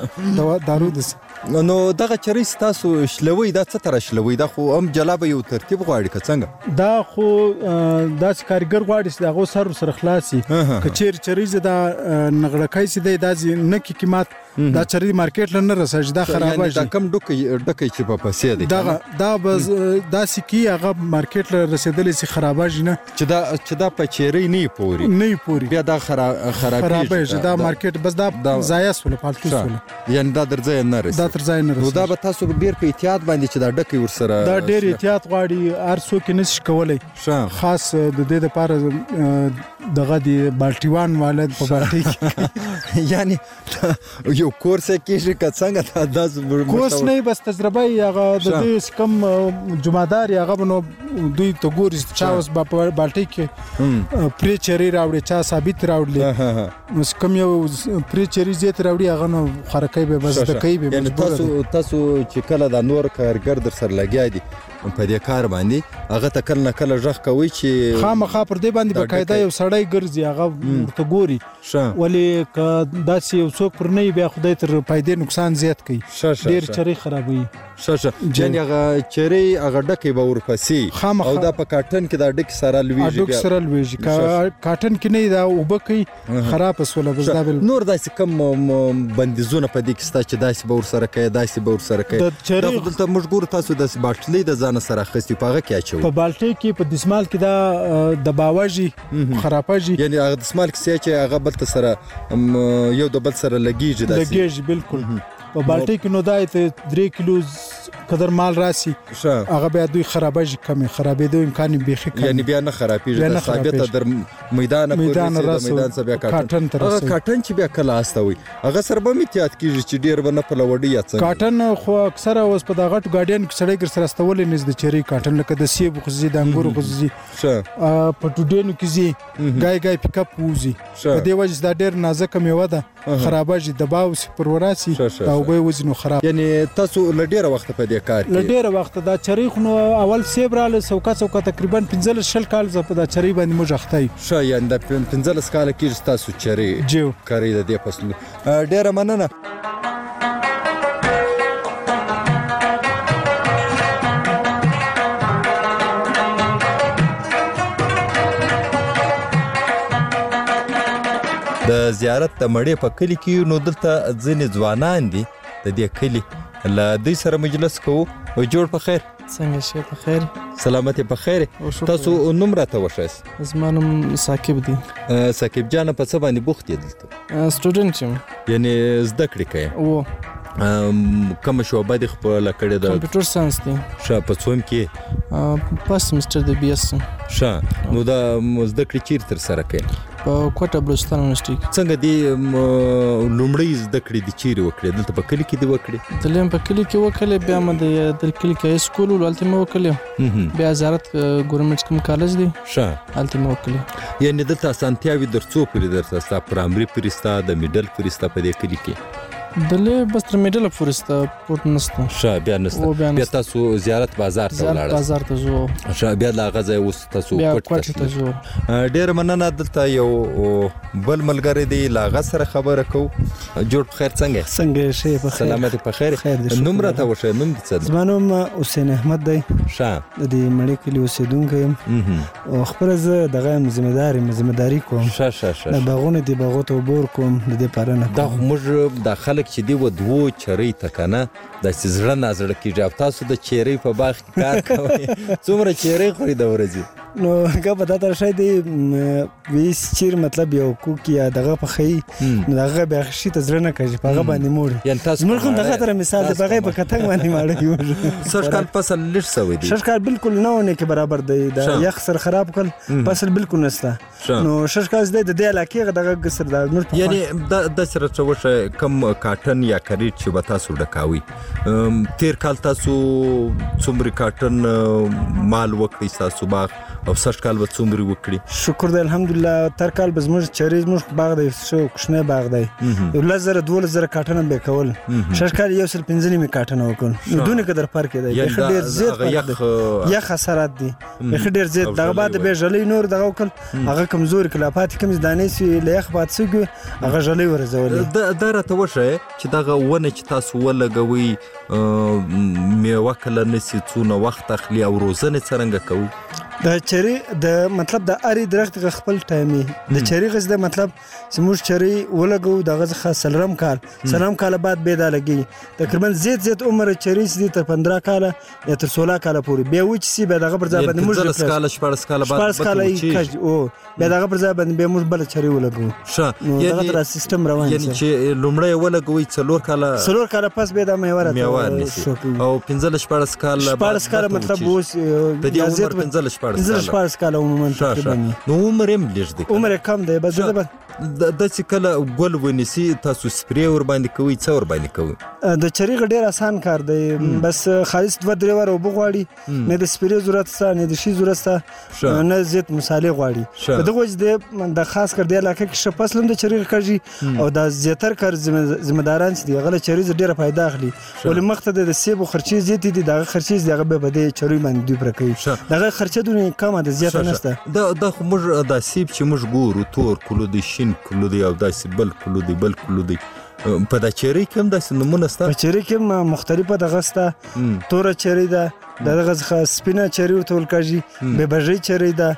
دارو داسې نو دغه چرې چې تاسو شلوئ دا څه طرح شلوئ؟ دا خو هم جلا به یو ترتیب غواړي که څنګه؟ دا خو داسې کارګر غواړي چې د هغو سر ورسره خلاص شي. که چیرې چرې زه دا نغړکی چې دی دا نه کي قیمت دا چرې مارکیټ له نه رسېږي دا خرابېږي. دا کم ډکی چې په پسې دی دغه دا به داسې کي هغه مارکیټ له رسېدلی شي خرابېږي نه چې دا چې دا په چیرې نه یې پوري نه یې پوري بیا دا خرابېږي دا مارکیټ بس دا ضایع سوله پالتو سوله یعنی دا در ځای نه رسي دا تر ځای نه رسي. نو دا به تاسو ډېر په احتیاط باندې چې دا ډکی ورسره دا ډېر احتیاط غواړي هر څوک یې نشي کولی خاص د دې دپاره دغه د بالټیوان والد په بالټۍ کې یعنی یو کورس کېږي که څنګه دا کورس نه بس تجربه یې هغه د دې کم جمعدار یې هغه به نو دوی ته ګوري چا اوس به په بالټۍ کې پرې چرې راوړي چا ثابت راوړلې نو کم یو پرې چرې زیات راوړي هغه نو خرکۍ به بس د کوي به یعنی تاسو تاسو چې کله دا نور کارګر در سره لګیا دي په دې کار باندې هغه ته کله نه کله غږ کوي چې خامخا پر دې باندې بقاعده یو سړی ګرځي هغه ورته ګوري ولې که داسې یو څوک پر نه وي بیا خدای تر پیدې نقصان زیات کوي ډېر چرې خرابوي. ښه ښه یعنې هغه چرې هغه ډکې به ورپسې او دا په کاټن کې دا ډکې سره لویږي ډکې سره لویږي کاټن کې نه دا اوبه کوي خرابه سوله بس دا نور داسې کم بندیزونه په دې کې شته چې داسې به ورسره کوي داسې به ورسره کوي دا خو دلته موږ ګورو تاسو داسې باټلۍ د ځانه سره اخیستي په هغه کې اچوي په بالټۍ کې په دسمال کې دا دباوږي خرابېږي یعنې هغه دسمال کې چې هغه بل ته سره یو د بل سره لګېږي لګېږي بالکل په بالټۍ کې نو دا درې کیلو قدر مال راسي هغه بیا دوی خرابېږي کمې خرابېدو امکان یې بیخي کم یعنې بیا نه خرابېږي د ثابته در میدانه پورې د میدان څخه بیا کاټن هغه کاټن چې بیا کله استوي هغه سره به احتیاط کېږي چې ډېر به نه پلوړي یا څنګه کاټن خو اکثره اوس په دغه غټو ګاډیانو کې سړی ګر سره استولې نه د چرې کاټن لکه د سیب خوځي د انګورو خوځي په ټوډینو کې زی ګای ګای پک اپ وځي په دې وجه دا ډېر نازک میوه ده خرابېږي دباو سي پر وراسي او به وزنو خراب یعنی تاسو لډیره وخت په دې کار کې لډیره وخت دا چریخ نو اول سیب رااله سوکا سوکا تقریبا پنځه شل کال ز په دا چری باندې موږ اخته ښه یعنی د پنځه کال کې تاسو چری جو کاری د دې فصل ډیره مننه. د زیارت د مړې په کلی کې نو دلته ځینې ځوانان دي د دې کلی له دوی سره مجلس کوو. جوړ په خیر څنګه شي په خیر سلامتی په خیر تاسو نوم راته وښایاست؟ زما نوم ثاقب دی. ثاقب جان په څه باندې بوخت یې دلته؟ سټوډنټ یم یعنی زده کړې کوې؟ او کومه شعبه دې خپله کړې ده؟ کمپیوټر ساینس دی. ښه په څوم کې؟ فرست سمسټر د بي ایس. ښه نو دا زده کړې چیرې ترسره کوې؟ په کوټه بلوچستان یونیورسټي کې. څنګه دې لومړۍ زده کړې دې چیرې وکړې؟ دلته په کلي کې دې وکړې؟ دلته په کلي کې وکړې بیا مې د کلي کې هاي سکول ولته مې وکړې بیا زیارت ګورنمنت کوم کالج دی ښه هلته مې وکړې. یعنې دلته اسانتیاوې در څو پورې درته ستا پرایمري پورې ستا د میډل پورې ستا په دې کلي کې؟ دلې بس تر میډل پورې ستا پورت نشته. ښه بیا نشته بیا تاسو زیارت بازار ته ولاړاست؟ بازار ته ځو. ښه بیا له هغه ځایه اوس تاسو کوټې ته ځو. ډېره مننه. دلته یو بل ملګری دی له هغه سره خبره کوو. جوړ په خیر څنګه څنګه شي په خیر سلامتی په خیر نوم راته وښایه نوم دې څه دی؟ زما نوم حسین احمد دی. ښه د دې مړې کلي اوسېدونکی یم او خپله زه دغه یم ذمهدار یم ذمهداري کوم. ښه ښه ښه د باغونه دې باغو ته اوبه ورکوم د دې پالنه کوم. دا خو موږ دا خلک چې دي ودوو چرۍ ته که نه داسې زړه نازړه کېږي او تاسو د چیرۍ په باغ کې کار کوئ څومره چیرۍ خورئ د ورځې؟ نو هغه په داتر شای دی ویس چیر مطلب یو کوک یا دغه په خی نو دغه به شي ته زړه نه کوي په هغه باندې موړ یل تاسو موږ هم دغه تر مثال دی په په کتنګ باندې ماړ سر کال فصل لږ سوي دی شش کال بالکل نه ونه کې برابر دی دا یخ سر خراب کړ فصل بالکل نشته نو شش کال دی د دې علاقې دغه سر دا نور یعنی د سره چوشه کم کاټن یا کریټ چې به تاسو ډکاوي تیر کال تاسو څومره کاټن مال وکړي تاسو باغ او سش کال به څومره وکړي شکر دی الحمدلله تر کال به زموږ چری زموږ باغ دی شو کوشنه باغ دی یو لزر دول زر کاټن به کول شش کال یو سل پنځه نیمه کاټن وکړ نو دونه قدر فرق دی یخ ډیر زیات یخ خسارت دی یخ ډیر زیات دغه بعد به جلې نور دغه وکړ هغه کمزور کلافات کم دانې سی لیخ باد سګو هغه جلې ورزول دا راته وشه چې دغه ونه چې تاسو ولګوي میوه کله نسی څونه وخت اخلي او روزنه څنګه کوي د چری د مطلب د اری درخت خپل ټایمي د چری غز د مطلب سموش چری ولګو د غز خاص سلرم کال سلام کال بعد به دا لګي تقریبا زیات زیات عمر چری سي تر پندرہ کال یا تر سولہ کال پورې به وچ سي به دغه پر ځای باندې موږ د کال شپږ کال بعد شپږ کال کج او به دغه پر ځای باندې به موږ بل چری ولګو ښه یعنی دغه سیستم روان یعنی چې لومړی ولګوي څلور کال څلور کال پس به د میوه او پنځه شپږ کال شپږ کال مطلب اوس د دې عمر پنځه شپږ شپږ کال عموما تقریبا نو عمر هم لږ دی عمر کم دی بس دا د چې کله ګل ونیسي تاسو سپری ور باندې کوي څو ور باندې کوي د چری ډیر آسان کار دی بس خالص دوه درې ور وبغواړي نه د سپری ضرورت سره نه د شي ضرورت سره نه زیات مصالح غواړي دغه وجه د خاص کر دی علاقه کې شپسلم د چری کړي او د زیاتر کار ذمہداران چې غل چری ډیره فائدہ اخلي ولې مخته د سیب خرچي زیات دي دغه خرچي دغه به بده چری باندې دوی پر کوي دغه خرچه دونه کم ده زیات نشته د د موږ د سیب چې موږ ګورو تور کلو د شین کلو دی او داسې بل کلو دی بل کلو دی په دا چری کوم داسې نمونه ستا په چری کې مختلفه دغه ستا تور چری ده دغه سپینه چری ورته ولکاږي به بجې چری ده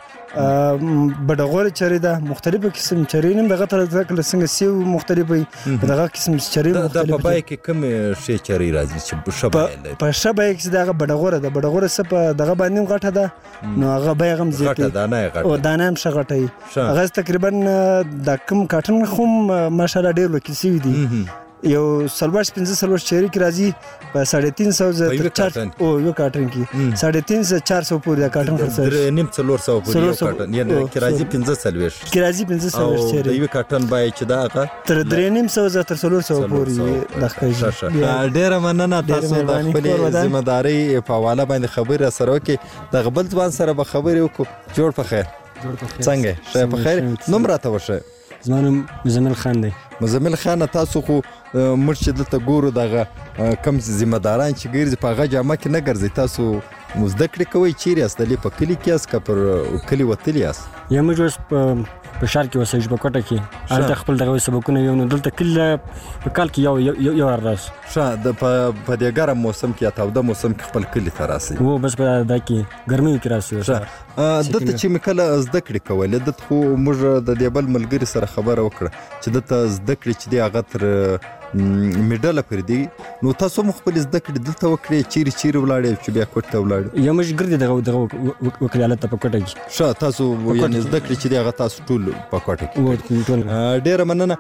بډغور چری ده مختلفه قسم چری نیم دغه تر ځکه څنګه سیو مختلفه دغه قسم چری مختلفه د پپای کې کوم شی چری راځي چې شبای په شبای کې دغه بډغور ده بډغور سپ دغه باندې غټه ده نو هغه به هم زیات غټه دانه غټه او دانه هم شغټي هغه تقریبا د کم کاټن خو ماشاءالله ډیر لکه سی دي یو سلواش پنځه سلواش چری کې راځي په ساڑھے تین سو تر چار او یو کاټن کې ساڑھے تین سو چار سو پورې د کاټن خرڅ نیم څلور سو پورې یو کاټن یعنی کې راځي پنځه سلواش کې راځي پنځه سلواش چری یو کاټن بای چې دا هغه تر درې نیم سو تر څلور سو پورې د ښه ډیره مننه تاسو د خپل ذمہ داری په حواله باندې خبره سره وکي د غبل ځوان سره به خبرې وکړو جوړ په خیر څنګه شه په خیر نوم راته وشه زمانم مزمل خان دی مزمل خان تاسو خو مرشد ته ګورو دغه کم ذمہ داران چې ګرځي په هغه جامه کې نه ګرځي تاسو مزدکړه کوي چیرې اصلي په کلی کې اس کا پر کلی وتلی اس یا موږ په شهر کې وسې په کوټه کې هلته خپل دغه سبقونه یو نو دلته کله په کال کې یو یو راز شه د په دې ګرم موسم کې یا تاوده موسم کې خپل کلی ته راسي وو بس په دا کې ګرمي کې راسي دته چې مکله زدکړه کولې د خو موږ د دې بل ملګری سره خبره وکړه چې دته زدکړه چې دی هغه تر میډل پر دی نو تاسو مخبل زدکړه دلته وکړي چیرې چیرې ولاړې چې بیا کوټه ولاړې یا موږ ګرځي دغه دغه وکړاله ته په کوټه کې شه تاسو یعنی زدکړه چې دی هغه تاسو ټول په کوټه کې ډیره مننه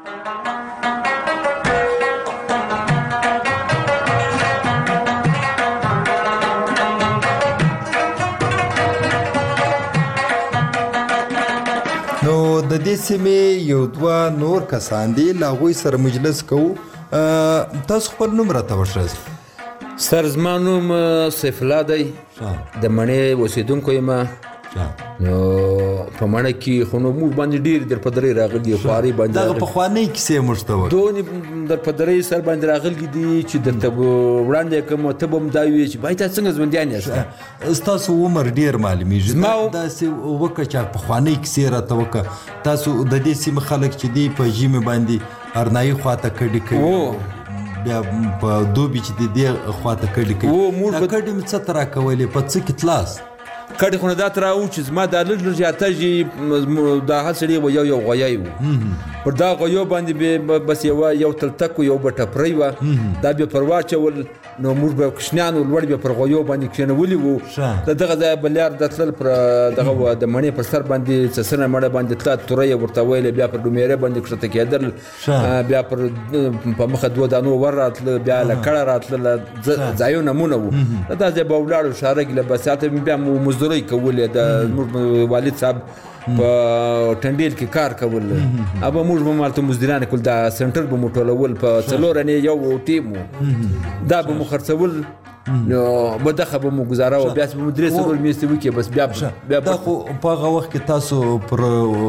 نو د دې سیمې یو دوه نور کسان دي لا غوي سره مجلس کوو تاسو خپل نوم راته وښایئ سر زما نوم سیف الله دی د مڼې اوسېدونکی یم نو په مڼه کې خو نو موږ باندې ډېر در په درې راغلي خوارې باندې دغه پخوانۍ کیسې موږ ته وکړه دونې در په درې سر باندې راغلي دي چې درته وړاندې کوم ته به هم دا وي چې بای تا څنګه ژوندیان یاست ستاسو عمر ډېر معلومیږي داسې وکړه چې پخوانۍ کیسې راته وکړه تاسو د دې سیمې خلک چې دي په ژمي باندې ارنایي خواته کډې کوي بیا په دوبي چې د دې خواته کډې کوي دا کډې مې څه ته راکولې په څه کې تلاس کډې خو نه دا ته راوو چې زما دا لږ لږ یاته چې دا هر سړی به یو یو غویی و پر دا غویو باندې بس یو یو تلتک یو بټپری و دا به پرواچول نو موږ به کښنیانو لوړ به پر غویو باندې کښنولي وو د دغه ځای بلیار د تلل پر دغه د مڼې پر سر باندې څسنه مړه باندې تله توره یې ورته ویلې بیا پر ډومیرې باندې کښته کېدل بیا پر په مخه دوه دانو ور راتله بیا له کړه راتله ځایونه مونه وو دا ځای به ولاړو شارګ له بس هلته بیا مو مزدورۍ کولې د زموږ والد صاحب په ټنډیل کې کار کول ابا موږ به مالته مزدوران کول دا سنټر به مو ټولول په څلور نه یو ټیم دا به مو خرڅول نو به دغه به مو ګزاره او بیا به مو درې څلور میاشتې وکړي بس بیا بیا دا خو په هغه وخت کې تاسو پر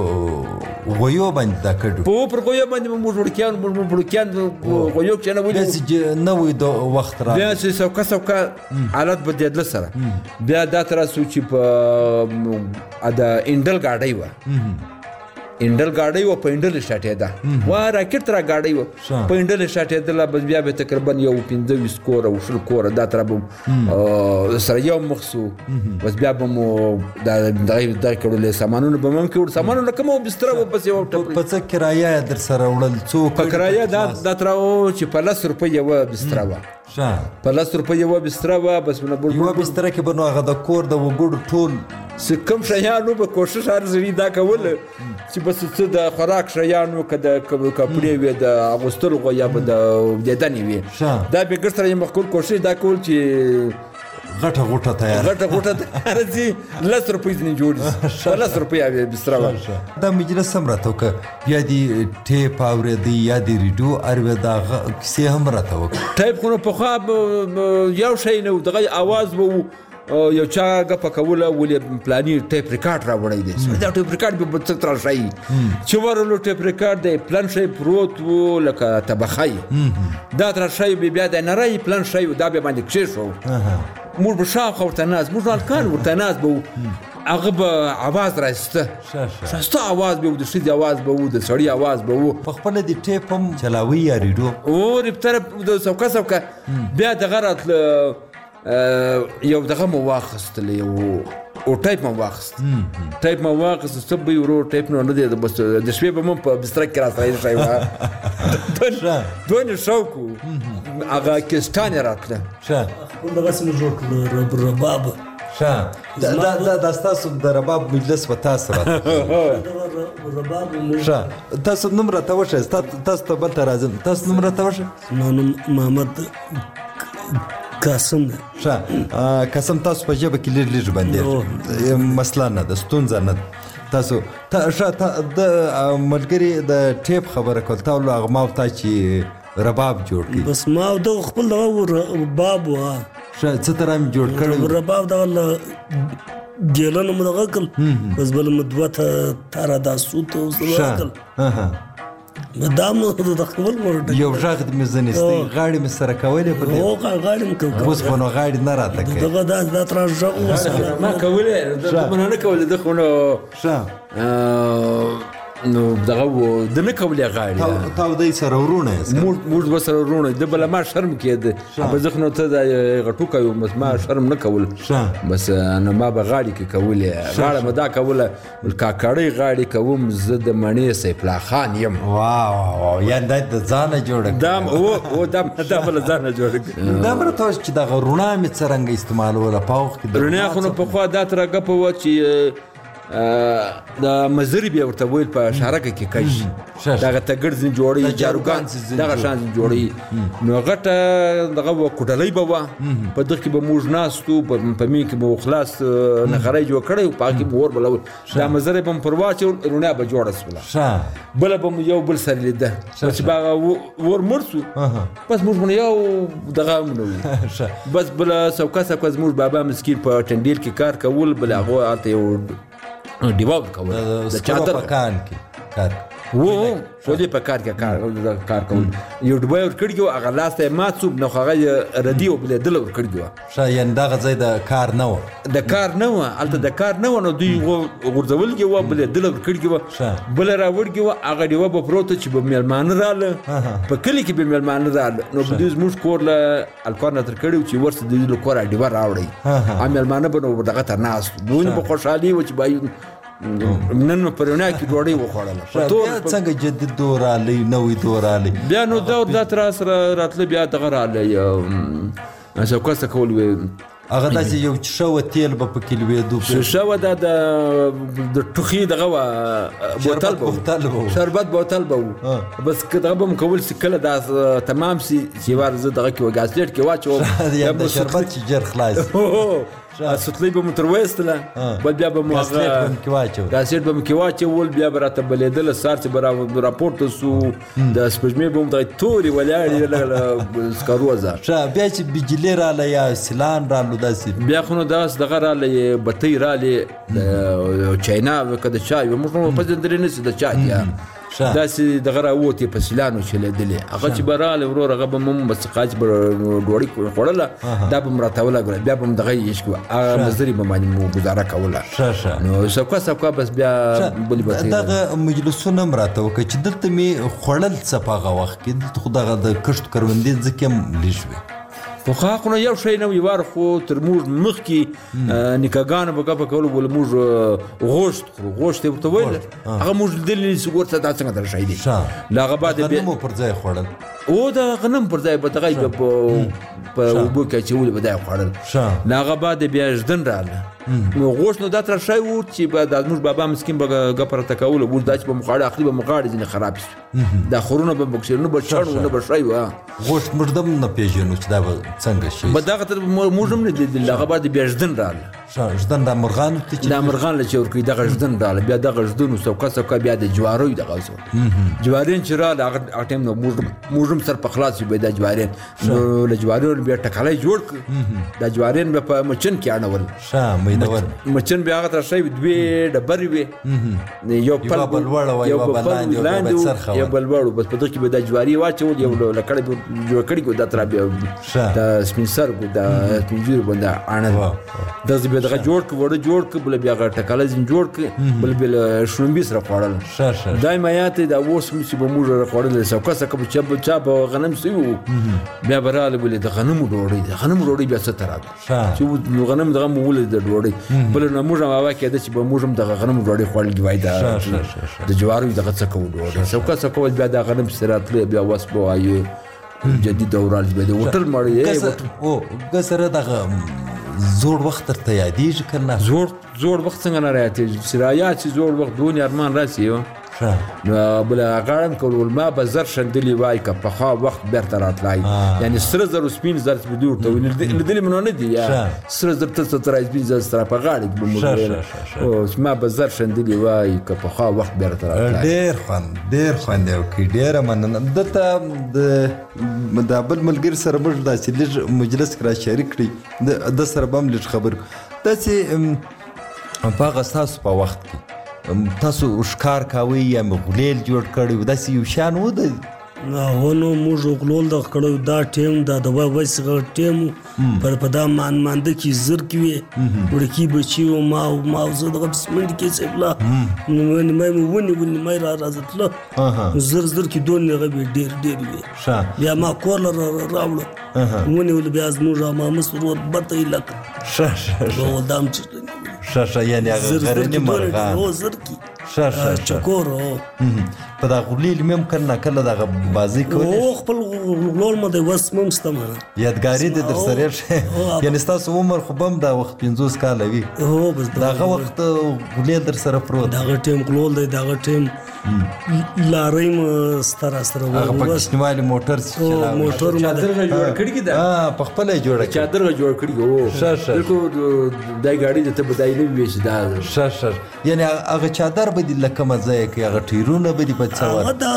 غویو باندې دا کړو په پر غویو باندې مو وړکیان مو وړکیان غویو کې نه ویل بس نو د وخت را بیا چې څوک څوک حالت بدل سره بیا دا تر څو چې په ادا انډل گاډي و انډل گاډي و په انډل شاټه ده وا راکټ تر گاډي و په انډل شاټه ده بس بیا به تقریبا یو پنځه ویس کور او شل کور دا تر به سره یو مخسو بس بیا به مو دا دغه د کړل سامانونه به مم کې سامانونه کوم بستر و بس یو په څه کرایه در سره وړل څو په کرایه دا دا تر چې په لس روپۍ یو بستر و په لس روپۍ یو بستر و بس نه بل یو بستر کې به نو هغه د کور د وګړو ټول کوم شیانو به کوشش ارزوي دا کول چې بس څه د خوراک شیانو که د کپړې وي د اغوستلو غو یا به د دیدنې وي دا به ګر سره یې مخکول کوشش دا کول چې غټه غوټه تیار غټه غوټه تیار ځي لس روپۍ ځینې جوړ په لس روپۍ بستره وه دا مجلس هم راته وکړه بیا دې ټیپ اورېدی یا دې ریډیو اورېد دا کیسې هم راته وکړه ټیپ خو نو پخوا یو شی نه و دغه اواز به و یو چا غپه کوله ولې پلاني ټیپ ریکارډ راوړی دی دا ټیپ ریکارډ به څه تر شي چې ورلو ټیپ ریکارډ دی پلان شي پروت وو لکه تبخای دا تر شي بیا د نری پلان شي دا به باندې کښې شو موږ به شاخ ورته ناز موږ الکان ورته ناز به هغه به اواز راسته شاسته اواز به د شدي اواز به د سړی اواز به په خپل د ټیپ هم چلاوي یا ریډیو او ریپټر د سوکا سوکا بیا د غرات یو دغه مو واخستل یو او ټایپ مو واخست ټایپ مو واخست سب به ورو ټایپ نو نه دی بس د شپې به مم په بستر کې راځي شي وا دونه شوکو هغه کستان راتله شه دغه سن جوړ کړ رباب شه دا دا د تاسو د رباب مجلس و تاسو راته رباب شه تاسو نوم راته وشه تاسو ته بل راځم تاسو نوم راته وشه نو محمد قاسم شه قاسم تاسو په جبه کې لږ لږ باندې مسله نه د ستونزه نه تاسو ته شه د ملګری د ټیپ خبره کول تا له هغه ما ته چې رباب جوړ کړي بس ما د خپل دغه رباب وا شه څه تر هم جوړ کړی رباب دغه جیلن مدغه کل بس بل مدوته تر دا سوت وسره کل مدام د خپل ورته یو ژغ د مزنستي غاړي مې سره کولې په دې او غاړي مې کوم اوس خو نو غاړي نه راته کوي دغه دا د تر ژغ ما کولې د نه کولې د خو نو شه نو دغه د نه کولې غاړي تا ودې سره ورونه موږ موږ به سره ورونه د بل ما شرم کېد په ځخنو ته د غټو کوي بس ما شرم نه کول بس انا ما به غاړي کې کولې غاړه مدا کوله کاکړی غاړي کوم زه د مڼې سیفلا خان یم واو یا د ځانه جوړ دام او او دام د بل ځانه جوړ دا مرته چې د غرونه می څنګه استعمال ولا پاوخ کې رونه خو په خوا دا تر غپ و چې د مزری بیا ورته ویل په شارکه کې کښ دغه تګړ ځین جوړي جاروګان دغه شان جوړي نو غټه دغه کوټلې بوا په دغه کې به موږ ناستو په می کې به خلاص نه غړې جوړ کړي په کې مور بل دا مزری په پرواچ رونه به جوړ اسوله بل به یو بل سره لیده چې باغ ور مرسو بس موږ یو دغه نو بس بل سوکا سوکا موږ بابا مسکین په ټنډیل کې کار کول بل هغه اته یو دیوال کول د چادر پکان کې کار وو شو دې په کار کې کار کار کول یو ډبای ور کړیو هغه لاسته ماتوب نو هغه ردی او بل دل ور کړیو شاین دغه ځای د کار نه و د کار نه و الته د کار نه و نو دوی غورځول کې و بل دل ور کړیو بل را ورګیو هغه دیو په پروت چې به ملمان رااله په کلی کې به ملمان رااله نو په دې زموږ کور له الکان تر کړیو چې ورس د دې کور دی ور راوړی ا ملمان به نو دغه تر ناس دوی په خوشحالي و چې بای نن پرونه کې ډوډۍ وخوړله بیا څنګه جدید دور رالی نوې دور رالی بیا نو دا دا تر سره راتله بیا دغه رالی څه څه کول وي هغه داسې یو شوه تیل به پکې لوېدو شوه دا د ټوخي دغه وه بوتل به شربت بوتل به و بس که دغه به م کول چې کله دا تمام سي چې وار زه دغه کې ګاسلیټ کې واچوم د شربت چې ژر خلاص سوتلۍ به مو تر ویستله بل بیا به مو هغه ګاسلیټ به مو کې واچول بیا به راته بلېدله سهار چې به راپورته سو د سپوږمۍ به مو دغه تورې ولاړې سکارو وزه بیا چې بجلې راله یا سیلان رالو داسې بیا خو نو داسې دغه راله بتۍ راله چاینا که د چای موږ نو پېژندلی نه سي د چای یا داسې دغه راووتې په سیلانو چلېدلې هغه چې به راغلی ورور هغه به م بس قاچ به ډوډۍ خوړله دا به م راته ولګوله بیا به م دغه یې ایش کړو هغه مزدري به باندې مو ګزاره کوله نو سبکا سبکا بس بیا بلې به دغه مجلسونه م راته وکړه چې دلته مې خوړل څه په هغه وخت کې دلته خو دغه د کښت کروندې ځکه هم لږ وې پخوا خو نو یو شی نه وي وار خو تر موږ مخکې نیکاګانو به ګپه کولو بوله موږ غوښت خورو غوښت یې ورته ویل هغه موږ لیدلي چې ورته دا څنګه در شی دی له هغه بعد غنمو پر ځای خوړل او د غنم پر ځای به دغه یې په اوبو کې اچولي به دا یې خوړل له هغه بعد بیا ژدن راغله نو غوښت نو دا تر شی و چې به دا زموږ بابا مسکین به ګپه راته کوله اوس دا چې به مو خواړه اخلي به مو غاړې ځینې خراب شي دا خورونه به بکشي نه به شړ نه به شی و غوښت موږ هم نه پېژنو چې دا به څنګه شي به دغه ته موږ هم نه لیدل هغه بعد بیا ژدن راغله ژدن دا مرغانو ته چې دا مرغان له چې ورکوي دغه ژدن راغله بیا دغه ژدن سوکه سوکه بیا د جواروي دغه وسو جوارین چې راغله هغه ټایم نو موږ هم سر په خلاص وي دا جوارین نو له جوارین بیا ټکلی جوړ کړ دا جوارین به په مچن کې اړول مچن بیا هغه تر شی دوې ډبرې وې یو پل یو بل لاندې یو بل وړو بس په دغه کې به دا جواري واچول یو لکړی به جوړ کړي کو دا تر بیا دا سپین سر کو دا سپین جوړ باندې اړه دغه به دغه جوړ ک وړو جوړ ک بل بیا ټکلی ځین جوړ ک بل بل شړمبي سره خوړل دایمه یاته دا اوس چې به موږ خوړل سوکه سکه چې چا به غنم سیو بیا براله بل د غنمو ډوډۍ د غنمو ډوډۍ بیا څه تر چې غنم دغه مول د ډوډۍ بل نه موږ هغه کې د چې به موږ دغه غنمو ډوډۍ خوړل دی وای دا د جوارو دغه څه کوو ډوډۍ سوکه سکه بیا د غنم سره تل بیا وسبو آیو جدید دوران به د هوټل مړی او ګسره دغه زوړ وخت ترته یادېږي که نه زوړ زوړ وخت څنګه نه راياتېږي چې رايات چې زوړ وخت دونې ارمان راسي نو بله غاړم کول ما به زر شندلي وای که پخوا وخت بیرته راتلای یعنې سره زر سپین زر چې به دوی ورته وي لیدلي مو نه دي یا سره زر ته سترای سپین زر سره په غاړه کې به مو ما به زر شندلي وای که پخوا وخت بیرته راتلای ډېر خوند ډېر خوند یې وکړي ډېره مننه دلته د بل ملګري سره موږ داسې لږ مجلس کې را شریک کړي د سره به هم لږ خبر داسې په هغه ستاسو په وخت کې تاسو ښکار کوئ یا مې غلیل جوړ کړی و داسې یو شیان و د هو نو موږ غلول دغه کړی دا ټیم دا د وایسغه ټیم پر په دا مان مانده کې زر کې وي ورکی بچي او ما ما زه دغه بسمند کې سیبلا نو مې مې ونی ونی مې را راځتله زر زر کې دون نه غوي ډیر ډیر وي بیا ما کور راوړل ونی ول بیا زموږ ما مسرور بته لک شه شه نو دام چې شه شه یعنی هغه غرنی مرغان او زر کې شه شه چکور په دا غلیل مې کله کله دغه بازی کولی او خپل غلول مده وس ممستمه یادګاری دې در سره شي یعنی تاسو عمر خو بم دا وخت پنځوس کال وي هو بس دغه وخت غلیل در سره پروت دغه ټیم غلول دی دغه ټیم لاریم ستر استر هغه پاکستاني موټر چې موټر چادرغه جوړ کړی کی دا ها په خپل جوړ کړی چادرغه جوړ کړی او شه شه بالکل دای ګاډي ته بدای نه ویش دا شه شه یعنی هغه چادر به د لکه مزه کې هغه ټیرونه به دی په څوار دا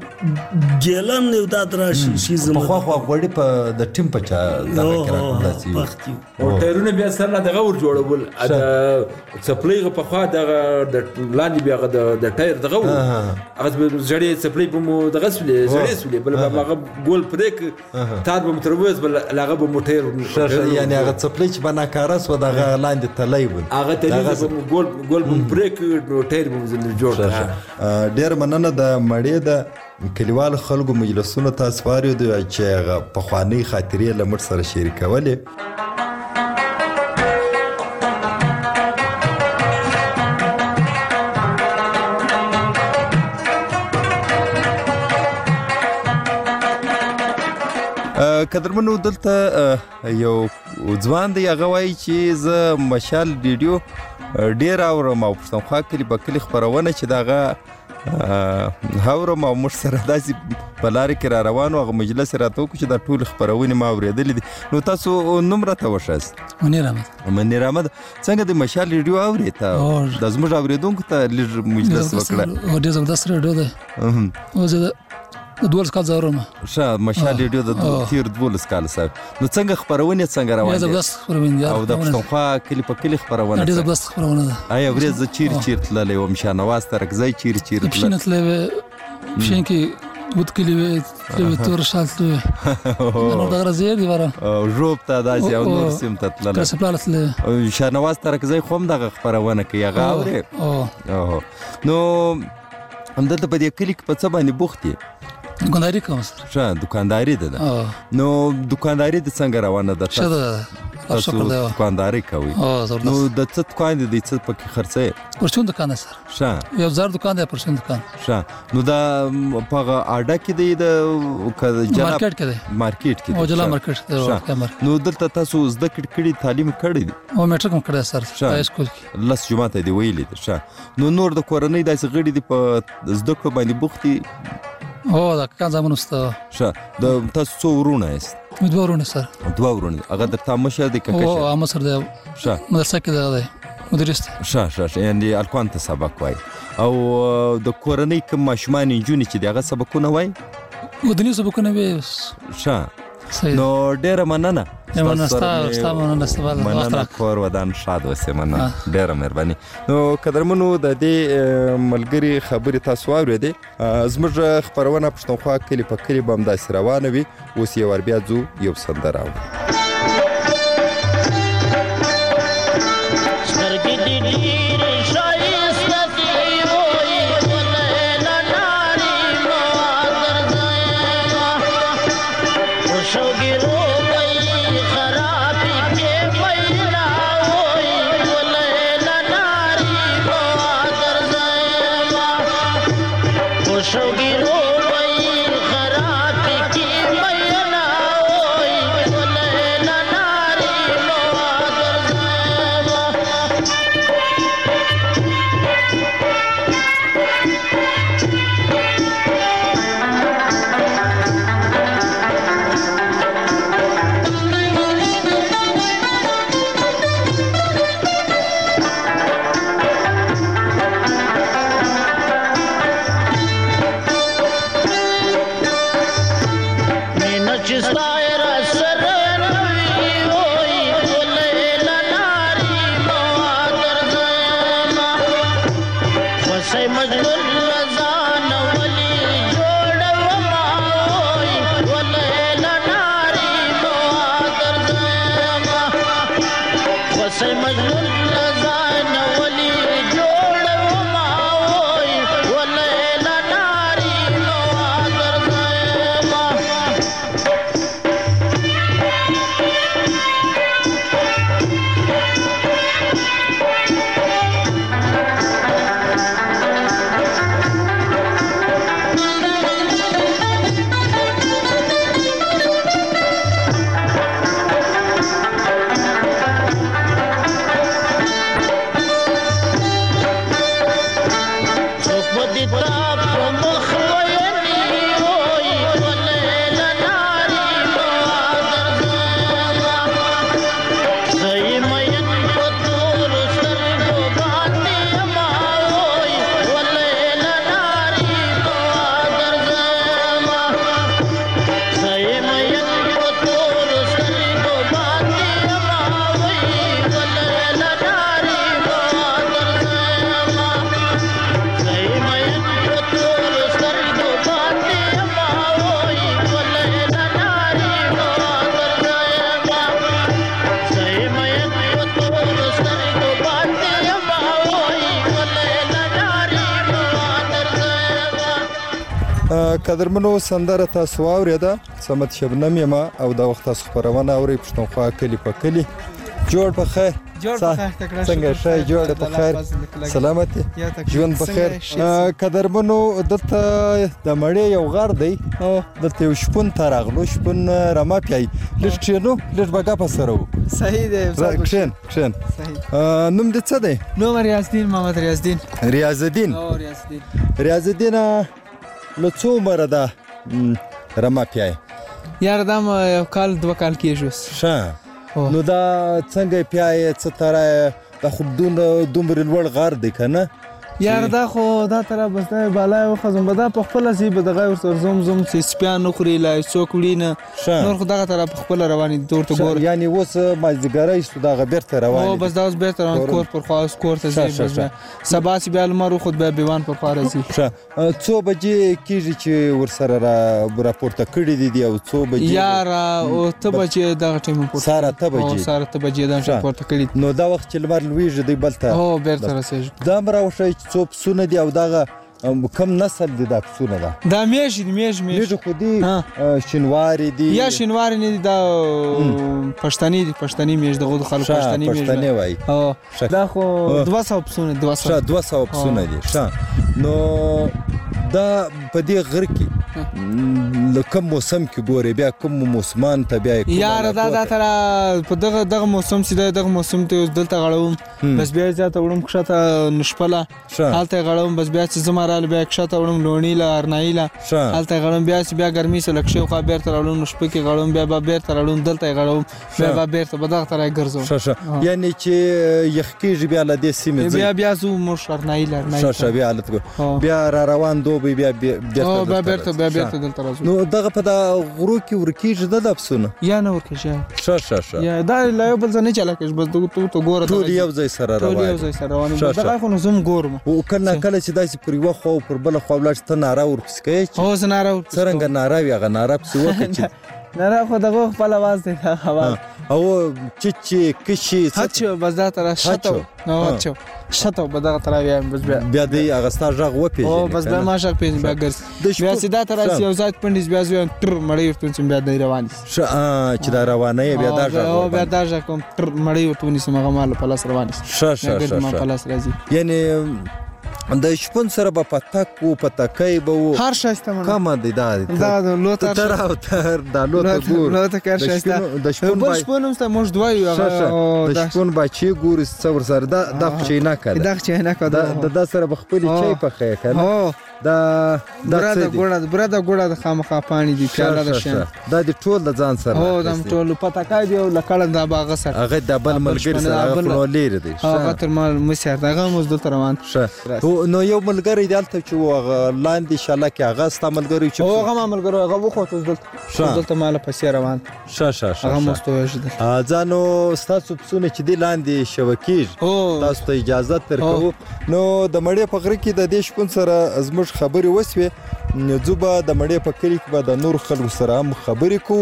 ګیلن نو دا دراشي شي زما په خو خو غوړي په د ټیم په چا دغه کرا داسي او ټیرونه بیا سره دغه ور جوړول دا سپلای په خو دغه د لاندې بیا د ټایر دغه هغه زړې سپلای په مو دغه سولې زړې سولې بل هغه ګول پریک تار به متروز بل هغه به موټر یعنی هغه سپلای چې بنا کارس و دغه لاندې تلای ول هغه تلای ګول ګول پریک ټایر به جوړ ډیر مننه د مړې د کلیوال خلکو مجلسونو تاسو واري دوی چې په خواني خاطرې لمر سره شریکولې قدرمنو دلته یو ځوان دی هغه وایي چې زه مشال ریډیو ډېر اورم او پښتونخوا کلي په کلي خپرونه چې دغه هاورم او موږ سره داسې په لارې کې را روان وو هغه مجلس راته وکړو چې دا ټولې خپرونې ما اورېدلې دي نو تاسو نوم راته وښایاست. منیر احمد. منیر احمد څنګه د مشال ریډیو اورې ته دا زموږ اورېدونکو ته لږ مجلس وکړه. ډېر زبردست ریډیو دی او زه د دولس کال زه اورم. ښه مشال ریډیو د تیر دولس کال صاحب نو څنګه خپرونې څنګه روانې زبردست خپرونې او د پښتونخوا کلي په کلي خپرونه ډېر زبردست خپرونه ده. آیا ورځ زه چیرې چیرې تللی وم شاهنواز ترکزی چیرې چیرې پښین تللی وې پښین کې ود کلي وې تللی وې تور شال تللی وې نو دغه ورځې دي واره ژوب ته داسې او نور سیم ته تللی کرسپلاله تللی شاهنواز ترکزی خو هم دغه خپرونه کوي هغه اورې نو همدلته په دې کلي کې په څه باندې بوخت یې؟ دکانداري کوم سر. ښه دکانداري ده ده نو دکانداري د څنګه روانه ده؟ ښه ده تاسو دکانداري کوئ نو د څه دکان دی څه پکې خرڅه؟ پرچون دکان دی سر. ښه یو زار دکان دی پرچون دکان. ښه نو دا په هغه اډه کې دی د مارکیټ کې دی مارکیټ کې او جلا مارکیټ دی. نو دلته تاسو زده کړي تعلیم کړی دی؟ او میټرک هم کړی سر په اسکول کې لس جمعه ته دی ویلي دی. ښه نو نور د کورنۍ داسې غړي دی په زده کړو باندې بوخت دي؟ او دا کان زمونږ ستا. ښه د تاسو څو ورونه یاست؟ مې دوه ورونه سر. دوه ورونه هغه درته مشر دی که کشر؟ او مشر دی. ښه مدرسه کې دی مدرس دی. ښه ښه یعنې الکوان ته سبق وایي او د کورنۍ کوم ماشومان نجونې چې دي هغه سبقونه وایي؟ ودني سبقونه وایي. ښه نو ډېره مننه. مننه ستا مننه ستا مننه کور ودان شاد اوسې مننه ډېره مهرباني. نو قدرمنو د دې ملګري خبرې تاسو واورېدې زموږ خپرونه پښتونخوا کلي په کلي به همداسې روانه وي. اوس یې ور بیا ځو یو سندره اورو. قدرمنو سندره تاسو واورېده. صمد شبنم یم او دا وخت تاسو خپرونه اورئ پښتونخوا کلي په کلي جوړ په خیر جوړ په خیر تکړه څنګه شای جوړ په خیر سلامتی ژوند په خیر قدرمنو دلته د مړې یو غار دی او دلته یو شپون ته راغلو شپون رمه پیایي لږ کښېنو لږ به ګپه سره وکړو صحیح دی کښېن کښېن نوم دې څه دی نوم ریاضالدین محمد ریاضالدین ریاضالدین ریاضالدین له څو عمره ده رمه پیایي یار دا یو کال دوه کال کېږي اوس ښه نو دا څنګه پیایې څه ترایې دا خو دومره لوړ غار دی که نه یار دا خو دا طرف بس دا بالا وخزم به دا په خپله ځي به دغه ورته زوم زوم چې سپیان نه خوري لا څوک وړي نه نور خو دغه طرف په خپله روانې دي ته ورته ګوره یعنې اوس مازدیګری شو دغه بېرته روانې هو بس دا اوس بېرته روان کور پر خوا اوس کور ته ځي بس بیا سبا چې بیا لمر وخوت بیا بیوان پر خوا راځي ښه څو بجې کېږي چې ورسره راپورته کړي دي دي او څو بجې یاره اته بجې دغه ټایم سهار اته بجې سهار اته بجې دغه ټایم پورته کړي دي نو دا وخت چې لمر لویږي دوی بل ته هو بېرته رسېږي دا هم راوښیي چې څو پسونه دي او دغه کم نسل دی دا پسونه ده دا میږي دي میږي میږي خو دي شینواري دي یا شینواري نه دي دا پښتني دي پښتني میږي دغه خلک پښتني میږي پښتني وایي دا خو دوه سوه پسونه دوه سوه دوه سوه پسونه دي ښه نو دا په دې غر کې له کوم موسم کې ګورې بیا کوم موسمان ته بیا یاره دا دا تر په دغه دغه موسم چې دی دغه موسم ته اوس دلته غړوم بس بیا زیاته وړم کښته نشپله هلته غړوم بس بیا چې زما راله بیا کښته وړم لوڼي له ارنایي له هلته غړم بیا چې بیا ګرمي سه لږ شوخوا بېرته راوړم نو شپه کې غړوم بیا به بېرته راوړم دلته یې غړوم بیا به بېرته به دغه طرح یې ګرځوم ښه ښه یعنې چې یخ کېږي بیا له دې سیمې بیا بیا ځو موږ ارنایي له ارنایي ښه ښه بیا هلته بیا را روان دوبی بیا بیا بېرته بیا بېرته دلته راځو نو دغه په دا غرو کې ورکېږي ده دا پسونه یا نه ورکېږي ښه ښه ښه یا دا له یو بل ځای نه چلا کېږي بس ته ته ګوره ټول یو ځای سره روان ټول یو ځای سره روان دغه خو نو زه هم ګورم او کله ناکله چې داسې پر یوه خوا او پر بله خوا ولاړ ته ناره ورپسې کوې هو زه ناره ورپسې څرنګه ناره وي هغه ناره پسې وکړه چې ناره خو دغه خپل اواز دی اواز او چچې کشي هچ بس دا طرح شته نو هچ شته به دغه طرح بیا بس بیا بیا دی هغه ستا غږ وپېژني او بس بیا ما غږ پېژني بیا ګرځي بیا سیدا طرح یو ځای پنډیس بیا زوی تر مړی ورته بیا دی روان ښه چې دا روانه یې بیا دا غږ او بیا دا غږ کوم تر مړی ورته ونیسم هغه مال په لاس روان ښه ښه ښه ما په لاس راځي یعنې د شپون سره به پتک و پتکۍ به و هر ښایسته منه کومه دی دا دا لوته تر او تر دا لوته ګور لوته کار ښایسته د شپون بل شپون هم سته موږ دوه یو هغه د شپون بچي ګوري څه ورسره دا دا خو چینکه ده دا چینکه ده د سره به خپلې چای پخوي که نه دا دا څه دي براده ګوړه د خامخا پاڼې دي پیاله د شین دا د ټول د ځان سره هو د ټول پتکای دی او لکړه د باغ سره هغه د بل ملګری سره هغه نو لري دی هغه تر مال مسیر دغه موږ دلته روان ښه نو یو ملګری دی البته چې هغه لاندې شاله کې هغه ستا ملګری چې هغه ما ملګری هغه وخت دلته دلته مال پسې روان ښه ښه ښه هغه مستوي شده ځانو ستاسو پسونه چې دی لاندې شوکیږي تاسو ته اجازه درکو نو د مړې په غره کې د دې شپون سره زموږ خبرې وسوې ځو به د مړې په کلي کې به د نور خلکو سره هم خبرې کوو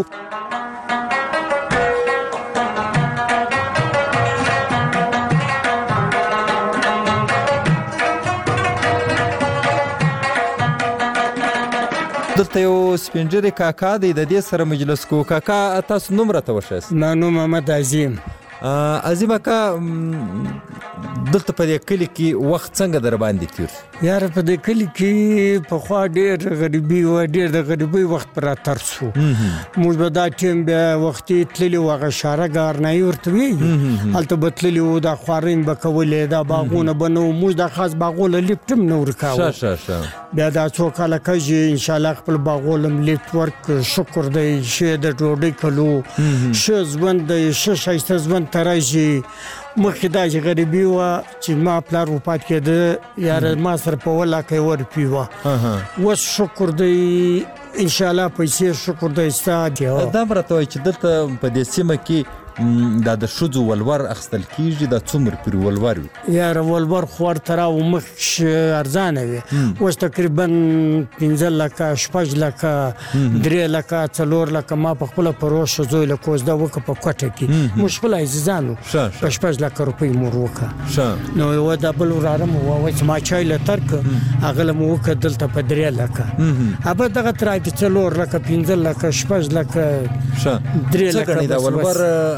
دلته یو سپین ږیری کاکا دی د دې سره مجلس کوو کاکا تاسو نوم راته وښایاست ما نوم محمد عظیم عظیم اکا دلته په دې کلي کې وخت څنګه در باندې تیر یاره په دې کلي کې پخوا ډېر غریبي وه ډېر د غریبۍ وخت په راتر شو موږ به دا ټیم بیا وختي تللي وو هغه شارګ ارنایي ورته وایي هلته به تللي وو دا خوارۍ به کولې دا باغونه به نه وو موږ دا خاص باغونه لیفټ هم نه ورکاوه بیا دا څو کاله کږي انشاءالله خپل باغونه هم لیفټ ورک شکر دی ښه د ډوډۍ کلو ښه ژوند دی ښه ښایسته ژوند ته راشي مخکې دا چې غریبي وه چې ما پلار وفات کېده یاره ما سره په اووه لاکه یې ورکړي وه اوس شکر دی انشاءالله پیسې شکر دی ستا دا به راته وایي چې دلته په دې سیمه کې دا د ښځو ولور اخیستل کېږي دا څومره پورې ولور وي یاره ولور خو ورته راو مخکې ارزانه وي اوس تقریبا پنځه لکه شپږ لکه درې لکه څلور لکه ما په خپله پروشه زوی له کوزده وکړه په کوټه کې موږ خپل عزیزانو په شپږ لکه روپۍ مور وکړه نو یوه دا بل وراره مو ووایي چې ما چای له ترک هغه له مو وکړه دلته په درې لکه هغه دغه ترایي څلور لکه پنځه لکه شپږ لکه درې لکه ولور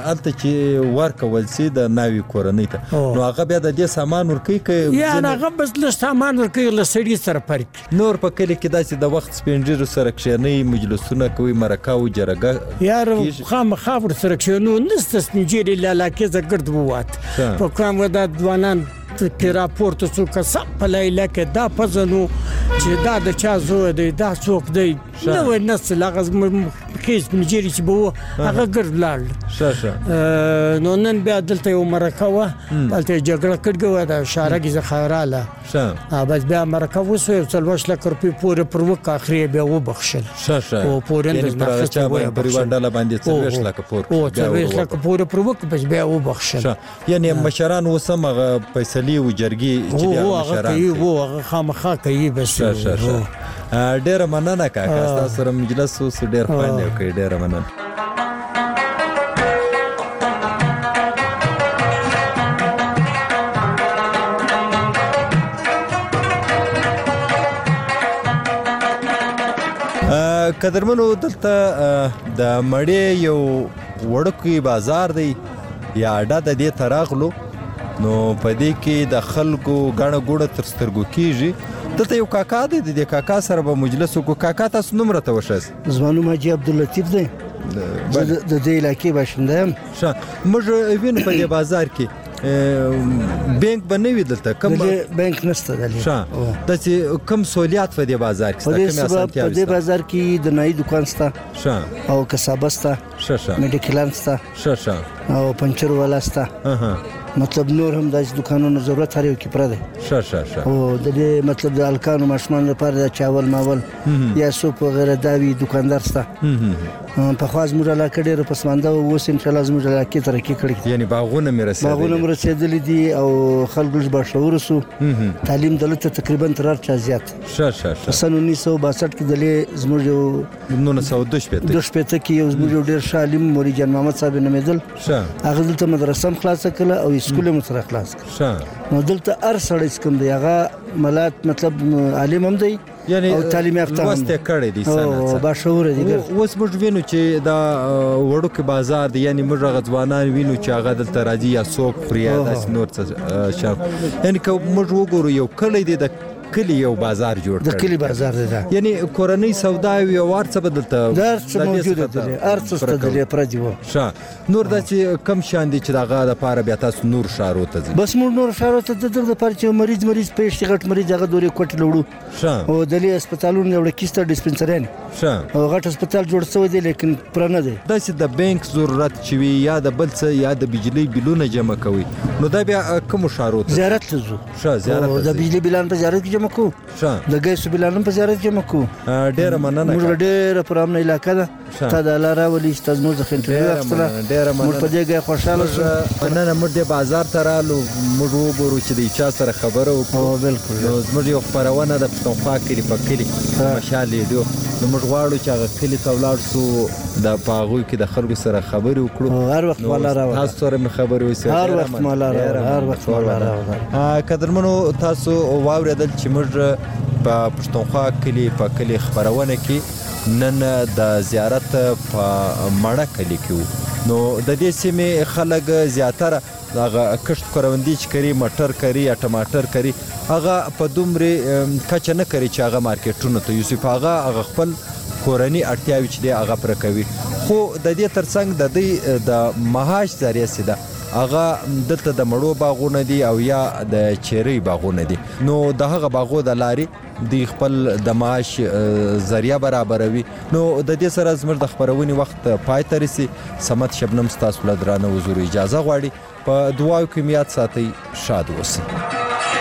الته چې ورکول سي د ناوی کورنۍ ته نو هغه بیا د دې سامان ورکوي که یا هغه بس له سامان ورکوي له سړي سره فرق نور په کلي کې داسې د وخت سپینږیرو سره کښېنئ مجلسونه کوي مرکه او جرګه یار خامخا ورسره کښېنو نسته سپینږیري له علاقې څخه ګرد ووت په کوم دا ځوانان کې راپورته څو کسب په لیله کې دا پزنو چې دا د چا زوی دی دا څوک دی نوی نسل هغه کې سپینږیري چې به وو هغه ګرد لاړل نو نن بیا دلته یو مرکه وه هلته یې جګړه کړې وه د شارګې څخه راله بس بیا مرکه وسوه یو څلوېښت لکه روپۍ پورې پر وک اخري یې بیا وبخښل او پورې ډله باندې څلوېښت لکه پور او څلوېښت لکه پورې پر وک بس بیا وبخښل یعنې مشران اوس هم هغه فیصلې و جرګې چې بیا مشران کوي و هغه خامخا کوي بس ډېره مننه کاکا ستاسو سره مجلس اوس ډېر خوند یې وکړي ډېره مننه قدرمنو دلته د مړې یو وړوکی بازار دی یا اډه د دې ته راغلو نو په دې کې د خلکو ګڼه ګوڼه تر سترګو کېږي دلته یو کاکا دی د دې کاکا سره به مجلس وکړو کاکا تاسو نوم راته وښایاست زما نوم حاجي عبداللطیف دی د دې علاقې باشنده یم ښه موږ وینو په دې بازار کې بینک به نه وي دلته کوم بینک نشته دلته داسې کوم سہولیات په دې بازار کې شته کومې اسانتیاوې په دې بازار کې د نایي دکان شته او کسابه شته میډیکلان شته او پنچر والا شته مطلب نور هم داسې دکانونو ضرورت هر یو کې پره دی ښه ښه ښه او د دې مطلب د هلکانو ماشومانو لپاره د چاول ماول یا سوپ وغیره دا وي دوکاندار شته پخوا زموږ علاقه ډېره پسمانده وه اوس انشاءالله زموږ علاقې ترقي کړې یعنې باغونه مې رسېدلي باغونه مې رسېدلي دي او خلکو لږ باشعوره سو تعلیم دلته تقریبا تر هر چا زیات ښه ښه ښه په سن اونیس سوه باسټ کې دلې زموږ یو نولس سوه دوه شپېته دوه شپېته کې یو زموږ یو ډېر ښه عالم مولوي جان محمد صاحب یې نومېدل هغه دلته مدرسه هم خلاصه کړله او اسکول یې سره خلاص کړ نو دلته هر سړی چې کوم دی هغه ملات مطلب عالم هم دی او تعلیم یافته هم واسطه کړی دی او باشعوره دی اوس موږ وینو چې دا وړوکی بازار دی یعنې موږ هغه ځوانان وینو چې هغه دلته راځي یا سوق خوري یا داسې نور څه شیان یعنې که موږ وګورو یو کلی دی د کلی یو بازار جوړ کړی د کلی بازار دی دا یعنی کورنۍ سودا وي او هر څه به دلته دا هر څه موجوده دی هر څه شته دلې پردي وو ښه نور داسې کم شیان دي چې د هغه دپاره بیا تاسو نور ښارو ته ځئ بس موږ نور ښارو ته د دغه دپاره چې مریض مریض پیش دی غټ مریض هغه دورې کوټې له وړو ښه او دلې هسپتالونه یو کیسته ډسپنسریانې ښه او غټ هسپتال جوړ شوی دی لیکن پوره نه دی داسې د بینک ضرورت چې وي یا د بل څه یا د بجلۍ بلونه جمع کوي نو دا بیا کومو ښارو ته زیارت ته ځو ښه زیارت ته د بجلۍ بلان په زیارت کې جمع کوو ښه د ګیسو بلانم په زیارت جمع کوو ډېره مننه موږ ډېره پرامنه علاقه ده تا د الله راولي چې تا زموږ څخه انټرویو اخیستله موږ په دې ځای خوشحاله شو مننه موږ دې بازار ته رالو موږ وګورو چې د چا سره خبره وکړو بالکل نو زموږ یو خپرونه د پښتونخوا کلي په کلي مشال ریډیو نو موږ غواړو چې هغه کلي ته ولاړ شو د په هغوی کې د خلکو سره خبرې وکړو هر وخت مالا راوړه تاسو سره مې خبرې وشوې هر وخت مالا راوړه هر وخت مالا راوړه قدرمنو تاسو واورېدل چې موږ په پښتونخوا کلي په کلي خپرونه کې نن د زیارت په مړه کلي کې وو نو د دې سیمې خلک زیاتره هغه کښت کروندي چې کوي مټر کوي یا ټماټر کوي هغه په دومرې کچه نه کوي چې هغه مارکیټونو ته یوسف هغه هغه خپل کورني اړتیاوې چې دی هغه پوره کوي خو د دې ترڅنګ د دوی د معاش ذریعه سي ده هغه دلته د مړو باغونه دي او یا د چیرۍ باغونه دي نو د هغه باغو د لارې د خپل د معاش ذریعہ برابروي نو د دې سره زموږ د خپرونې وخت پای ته رسي سمت شبنم ستاسو له درانه حضور اجازه غواړي په دعاو کې میاد ساتئ شاد اوسئ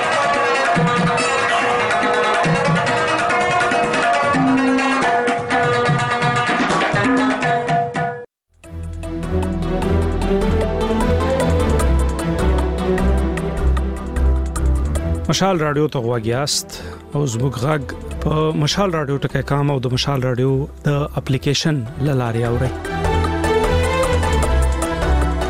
مشال رادیو ته غواګیاست او زموږ غږ په مشال رادیو ټکی کام او د مشال رادیو د اپلیکیشن لاري اورئ